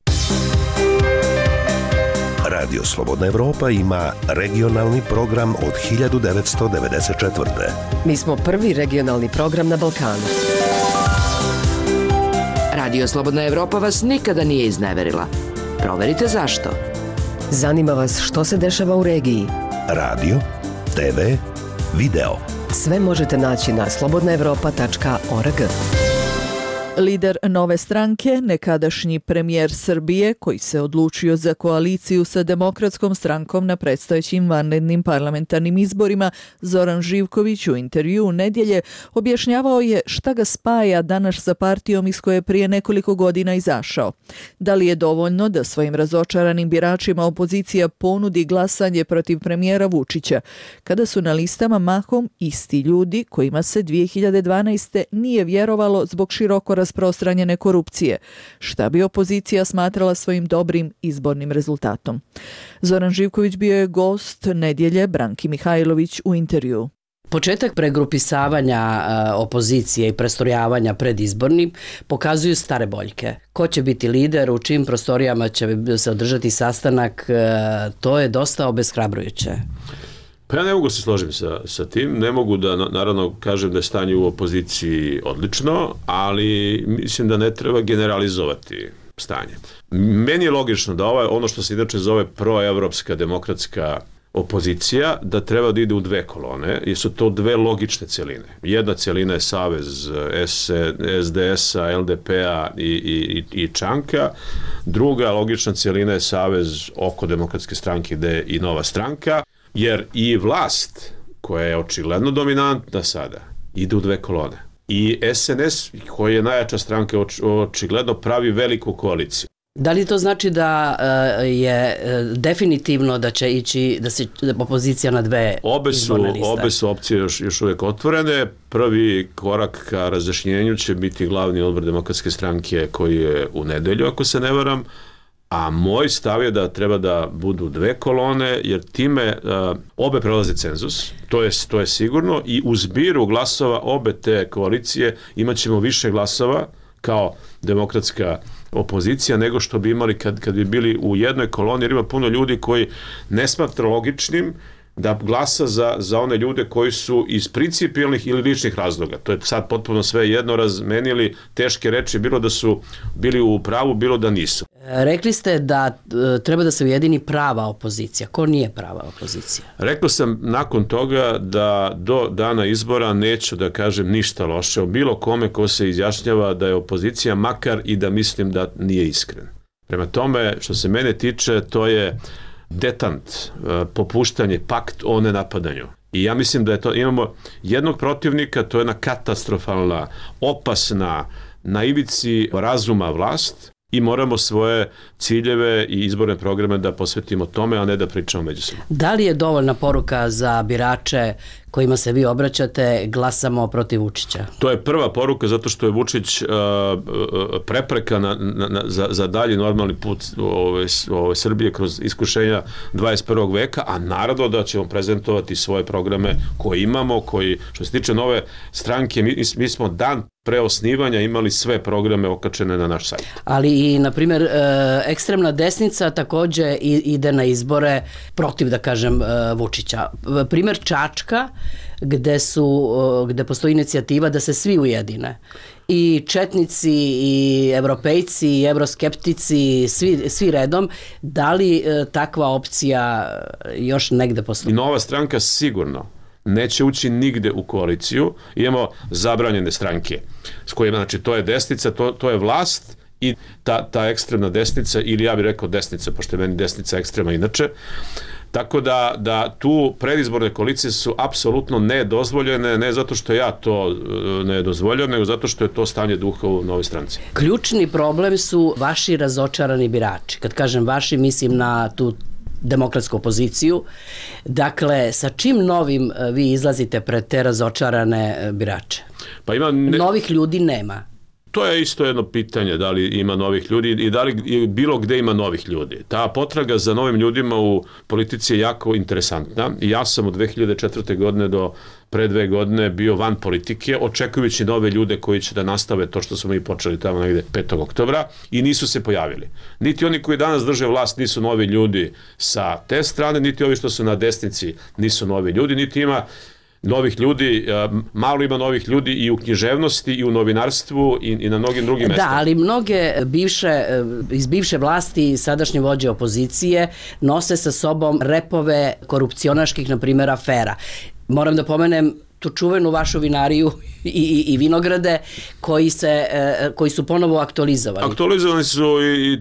Radio Slobodna Evropa ima regionalni program od 1994. Mi smo prvi regionalni program na Balkanu. Radio Slobodna Evropa vas nikada nije izneverila. Proverite zašto. Zanima vas što se dešava u regiji. Radio, TV, video. Sve možete naći na slobodnaevropa.org. Lider Nove stranke, nekadašnji premijer Srbije, koji se odlučio za koaliciju sa Demokratskom strankom na predstojećim vanrednim parlamentarnim izborima, Zoran Živković u intervju u nedjelje objašnjavao je šta ga spaja danas sa partijom iz koje je prije nekoliko godina izašao. Da li je dovoljno da svojim razočaranim biračima opozicija ponudi glasanje protiv premijera Vučića, kada su na listama mahom isti ljudi kojima se 2012. nije vjerovalo zbog široko rasprostranjene korupcije, šta bi opozicija smatrala svojim dobrim izbornim rezultatom. Zoran Živković bio je gost nedjelje Branki Mihajlović u intervju. Početak pregrupisavanja opozicije i prestrojavanja pred izbornim pokazuju stare boljke. Ko će biti lider, u čim prostorijama će se održati sastanak, to je dosta obeshrabrujuće. Pa ja ne mogu se složiti sa tim, ne mogu da naravno kažem da je stanje u opoziciji odlično, ali mislim da ne treba generalizovati stanje. Meni je logično da ono što se inače zove proevropska demokratska opozicija, da treba da ide u dve kolone, jer su to dve logične cjeline. Jedna cjelina je savez SDS-a, LDP-a i Čanka, druga logična cjelina je savez oko Demokratske stranke gde i Nova stranka, jer i vlast, koja je očigledno dominantna sada, ide u dve kolone. I SNS, koja je najjača stranka, očigledno pravi veliku koaliciju. Da li to znači da je definitivno da će ići, da se opozicija na dve izborne liste? Obe su opcije još uvijek otvorene. Prvi korak ka razjašnjenju će biti glavni odbor Demokratske stranke koji je u nedelju, ako se ne varam, a moj stav je da treba da budu dve kolone, jer time obe prelaze cenzus, to je sigurno, i u zbiru glasova obe te koalicije imat ćemo više glasova kao demokratska opozicija nego što bi imali kad bi bili u jednoj koloni, jer ima puno ljudi koji ne smatra logičnim da glasa za one ljude koji su iz principijelnih ili ličnih razloga. To je sad potpuno sve jedno razmenili teške reči, bilo da su bili u pravu, bilo da nisu. Rekli ste da treba da se ujedini prava opozicija. Ko nije prava opozicija? Rekao sam nakon toga da do dana izbora neću da kažem ništa loše o bilo kome ko se izjašnjava da je opozicija, makar i da mislim da nije iskren. Prema tome, što se mene tiče, to je detant, popuštanje, pakt o nenapadanju. I ja mislim da je to, imamo jednog protivnika, to je jedna katastrofalna, opasna, na ivici razuma vlast i moramo svoje ciljeve i izborne programe da posvetimo tome, a ne da pričamo međusobno. Da li je dovoljna poruka za birače kojima se vi obraćate, glasamo protiv Vučića? To je prva poruka zato što je Vučić prepreka za dalji normalni put Srbije kroz iskušenja 21. veka, a naravno da ćemo prezentovati svoje programe koje imamo, koji, što se tiče nove stranke, mi smo dan pre osnivanja imali sve programe okačene na naš sajt. Ali i, na primjer, ekstremna desnica takođe ide na izbore protiv, da kažem, Vučića. Primjer Čačka, gde postoji inicijativa da se svi ujedine. I četnici, i evropejci, i evroskeptici, svi redom. Da li takva opcija još negde postoji? Nova stranka sigurno neće ući nigde u koaliciju. Imamo zabranjene stranke s kojima, znači, to je desnica, to je vlast i ta ekstremna desnica, ili ja bih rekao desnica, pošto je meni desnica ekstrema inače. Tako da tu predizborne koalicije su apsolutno nedozvoljene, ne zato što ja to ne dozvoljam, nego zato što je to stanje duha u Novoj stranci. Ključni problem su vaši razočarani birači. Kad kažem vaši, mislim na tu demokratsku opoziciju. Dakle, sa čim novim vi izlazite pred te razočarane birače? Pa novih ljudi nema. To je isto jedno pitanje, da li ima novih ljudi i da li bilo gde ima novih ljudi. Ta potraga za novim ljudima u politici je jako interesantna. Ja sam od 2004. godine do pre 2 godine bio van politike, očekujući nove ljude koji će da nastave to što smo mi počeli tamo negde 5. oktobra i nisu se pojavili. Niti oni koji danas drže vlast nisu novi ljudi sa te strane, niti ovi što su na desnici nisu novi ljudi, niti ima novih ljudi, malo ima novih ljudi i u književnosti i u novinarstvu i na mnogim drugim mestima. Da, ali mnoge iz bivše vlasti, sadašnje vođe opozicije, nose sa sobom repove korupcionaških, na primjer, afera. Moram da pomenem tu čuvenu vašu vinariju i vinograde koji su ponovo aktualizovani. Aktualizovani su i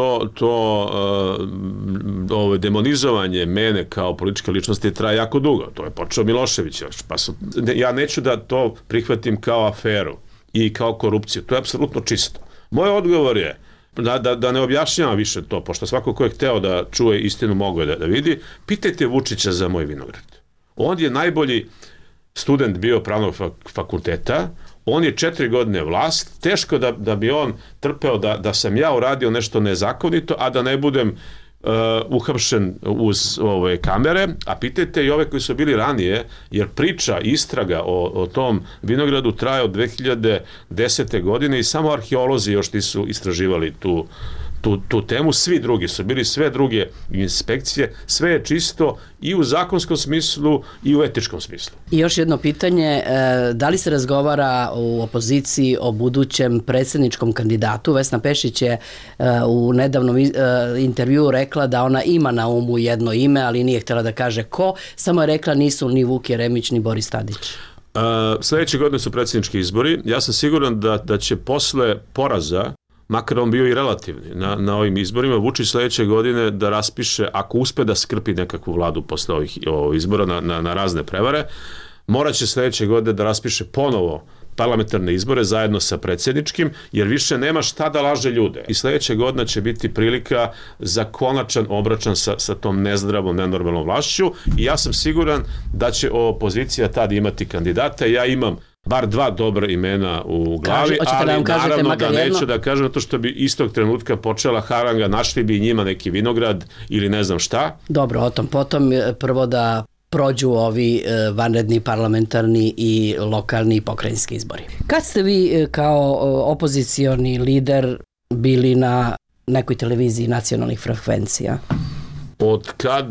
ovo demonizovanje mene kao političke ličnosti traje jako dugo. To je počeo Milošević još. Ja neću da to prihvatim kao aferu i kao korupciju. To je apsolutno čisto. Moj odgovor je da ne objašnjavam više to, pošto svako ko je hteo da čuje istinu mogo je da vidi. Pitajte Vučića za moj vinograd. On je najbolji student bio pravnog fakulteta, on je 4 godine vlast, teško da bi on trpeo da sam ja uradio nešto nezakonito, a da ne budem uhapšen uz ove kamere, a pitajte i ove koji su bili ranije, jer priča, istraga o tom vinogradu traje od 2010. godine i samo arheolozi još nisu istraživali tu temu, svi drugi su bili, sve druge inspekcije, sve je čisto i u zakonskom smislu i u etičkom smislu. I još jedno pitanje, da li se razgovara u opoziciji o budućem predsjedničkom kandidatu? Vesna Pešić je u nedavnom intervjuu rekla da ona ima na umu jedno ime, ali nije htjela da kaže ko, samo je rekla nisu ni Vuk Jeremić ni Boris Tadić. Sljedeće godine su predsjednički izbori. Ja sam siguran da će posle poraza, makar on bio i relativni na ovim izborima, Vučić sljedeće godine da raspiše, ako uspe da skrpi nekakvu vladu posle ovih izbora na razne prevare, morat će sljedeće godine da raspiše ponovo parlamentarne izbore zajedno sa predsjedničkim, jer više nema šta da laže ljude. I sljedeće godine će biti prilika za konačan obračun sa tom nezdravom, nenormalnom vlašću i ja sam siguran da će opozicija tad imati kandidate. Ja imam bar 2 dobra imena u glavi, ali naravno da neću da kažem, zato što bi istog trenutka počela haranga, našli bi njima neki vinograd ili ne znam šta. Dobro, o tom potom, prvo da prođu ovi vanredni parlamentarni i lokalni i pokrajinski izbori. Kad ste vi kao opozicioni lider bili na nekoj televiziji nacionalnih frekvencija? Od kad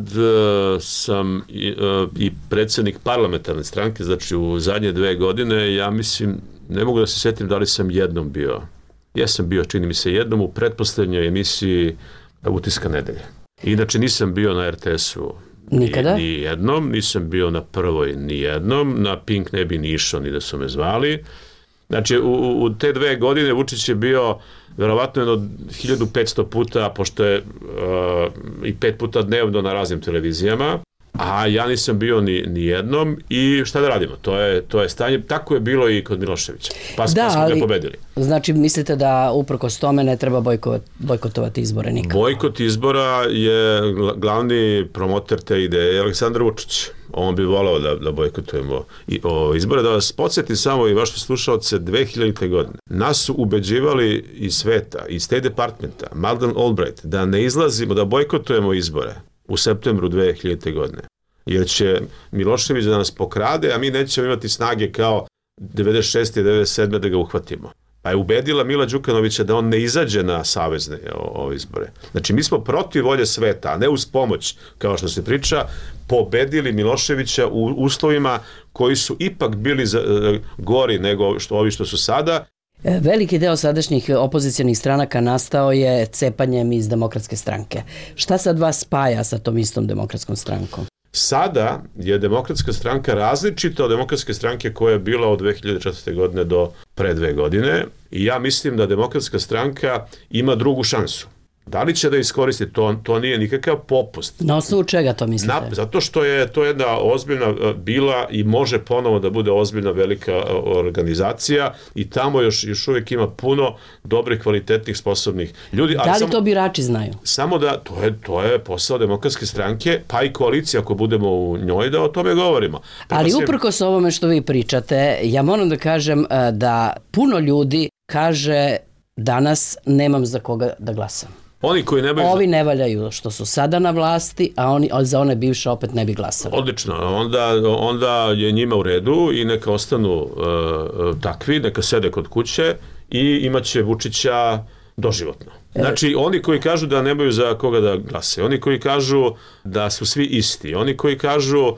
sam i predsjednik parlamentarne stranke, znači u zadnje 2 godine, ja mislim, ne mogu da se sjetim da li sam jednom bio. Jesam bio, čini mi se, jednom u pretposlednjoj emisiji Utiska nedelje. Inače nisam bio na RTS-u ni jednom, nisam bio na Prvoj ni jednom, na Pink ne bi ni išao ni da su me zvali. Znači u te 2 godine Vučić je bio verovatno 1500 puta, pošto je i 5 puta dnevno na raznim televizijama. a ja nisam bio ni jednom i šta da radimo, to je stanje, tako je bilo i kod Miloševića, pa smo ga pobedili. Znači mislite da uprkos tome ne treba bojkotovati izbore nikako? Bojkot izbora je glavni promoter te ideje Aleksandar Vučić. On bi volao da bojkotujemo izbore. Da vas podsjetim samo i vaše slušalce, 2000. godine nas su ubeđivali iz sveta, iz State Departmenta, Madeleine Albright, da ne izlazimo, da bojkotujemo izbore u septembru 2000. godine. Jer će Milošević da nas pokrade, a mi nećemo imati snage kao 96. i 97. da ga uhvatimo. Pa je ubedila Mila Đukanovića da on ne izađe na savezne izbore. Znači, mi smo protiv volje sveta, a ne uz pomoć, kao što se priča, pobedili Miloševića u uslovima koji su ipak bili gori nego ovi što su sada. Veliki deo sadašnjih opozicionih stranaka nastao je cepanjem iz Demokratske stranke. Šta sad vas spaja sa tom istom Demokratskom strankom? Sada je Demokratska stranka različita od Demokratske stranke koja je bila od 2004. godine do pre 2 godine i ja mislim da Demokratska stranka ima drugu šansu. Da li će da iskoristi, to nije nikakav popust. Na osnovu čega to mislite? Zato što je to jedna ozbiljna bila i može ponovo da bude ozbiljna velika organizacija i tamo još uvijek ima puno dobrih, kvalitetnih, sposobnih ljudi. Da li to birači znaju? Samo da, to je posao Demokratske stranke, pa i koalicija ako budemo u njoj da o tome govorimo. Ali uprkos ovome što vi pričate, ja moram da kažem da puno ljudi kaže danas nemam za koga da glasam. Ovi ne valjaju što su sada na vlasti, a za one bivše opet ne bi glasali. Odlično, onda je njima u redu i neka ostanu takvi, neka sede kod kuće i imaće Vučića doživotno. Znači, oni koji kažu da nemaju za koga da glase, oni koji kažu da su svi isti, oni koji kažu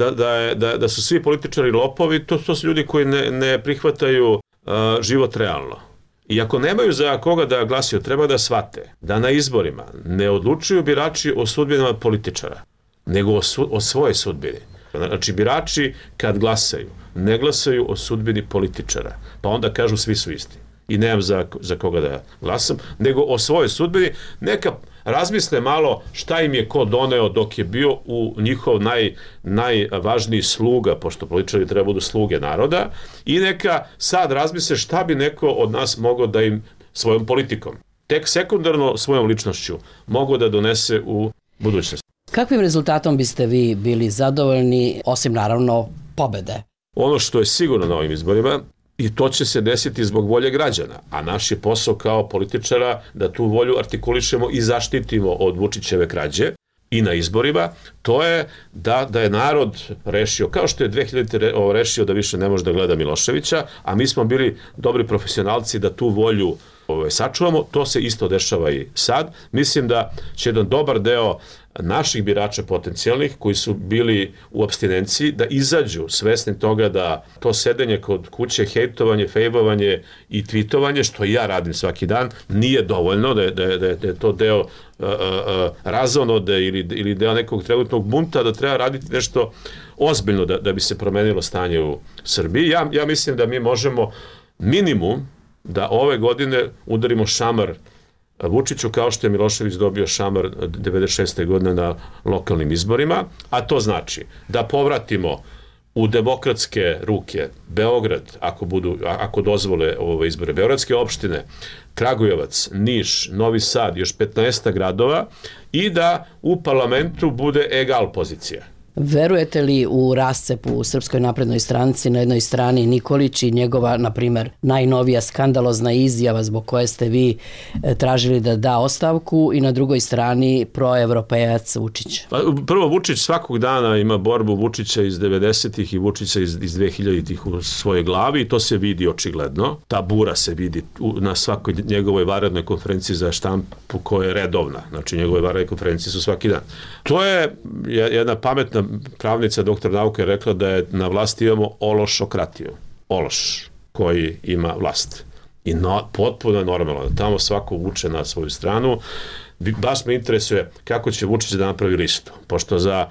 da su svi političari lopovi, to su ljudi koji ne prihvataju život realno. I ako nemaju za koga da glasaju, treba da shvate da na izborima ne odlučuju birači o sudbinama političara, nego o svojoj sudbini. Znači, birači kad glasaju, ne glasaju o sudbini političara, pa onda kažu svi su isti i nemam za koga da glasam, nego o svojoj sudbini. Neka razmisle malo šta im je ko doneo dok je bio u njihov najvažniji sluga, pošto političari treba budu sluge naroda, i neka sad razmisle šta bi neko od nas mogao da im svojom politikom, tek sekundarno svojom ličnošću, mogao da donese u budućnosti. Kakvim rezultatom biste vi bili zadovoljni, osim naravno pobede? Ono što je sigurno na ovim izborima, i to će se desiti zbog volje građana, a naš je posao kao političara da tu volju artikulišemo i zaštitimo od Vučićeve krađe i na izborima, to je da je narod rešio, kao što je 2000 rešio da više ne može da gleda Miloševića, a mi smo bili dobri profesionalci da tu volju sačuvamo, to se isto dešava i sad. Mislim da će jedan dobar deo naših birača potencijalnih koji su bili u apstinenciji da izađu svesni toga da to sedenje kod kuće, hejtovanje, fejbovanje i tweetovanje, što i ja radim svaki dan, nije dovoljno, da je to deo razonode ili deo nekog trenutnog bunta, da treba raditi nešto ozbiljno da bi se promenilo stanje u Srbiji. Ja mislim da mi možemo minimum da ove godine udarimo šamar Vučiću kao što je Milošević dobio šamar 96. godine na lokalnim izborima, a to znači da povratimo u demokratske ruke Beograd, ako dozvole ove izbore, beogradske opštine, Kragujevac, Niš, Novi Sad, još 15 gradova i da u parlamentu bude egal pozicija. Verujete li u rascep u Srpskoj naprednoj stranci, na jednoj strani Nikolić i njegova, na primer, najnovija skandalozna izjava zbog koje ste vi tražili da da ostavku, i na drugoj strani proevropejac Vučić? Prvo, Vučić svakog dana ima borbu Vučića iz 90-ih i Vučića iz 2000-ih u svojoj glavi i to se vidi očigledno. Ta bura se vidi na svakoj njegovoj vanrednoj konferenciji za štampu koja je redovna. Znači, njegove vanredne konferencije su svaki dan. To je jedna pametna pravnica, doktor nauke, je rekla da je na vlasti imamo ološokratiju. Ološ koji ima vlast. I potpuno normalno da tamo svako vuče na svoju stranu. Baš me interesuje kako će Vučić da napravi listu. Pošto za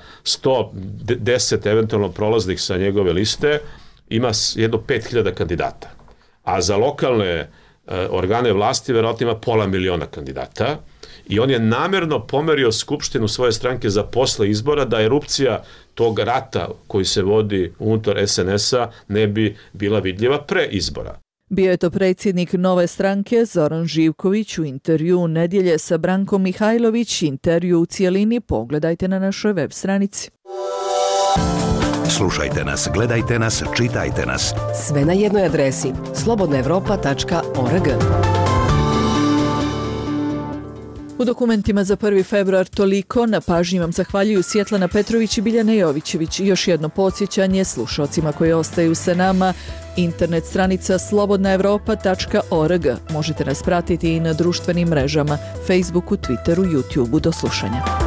110 eventualno prolaznih sa njegove liste ima jedno 5000 kandidata. A za lokalne organe vlasti verovatno ima 500.000 kandidata. I on je namerno pomerio skupštinu svoje stranke za posle izbora da erupcija tog rata koji se vodi unutar SNS-a ne bi bila vidljiva pre izbora. Bio je to predsjednik Nove stranke Zoran Živković u intervju Nedjelje sa Brankom Mihajlović. Intervju u cijelini pogledajte na našoj web stranici. Slušajte nas, gledajte nas, čitajte nas. Sve na jednoj adresi slobodnaevropa.org. U dokumentima za 1. februar toliko. Na pažnji vam zahvaljuju Svjetlana Petrović i Biljana Jovićević. Još jedno podsjećanje slušalcima koji ostaju sa nama. Internet stranica slobodnaevropa.org. Možete nas pratiti i na društvenim mrežama, Facebooku, Twitteru, YouTubeu. Do slušanja.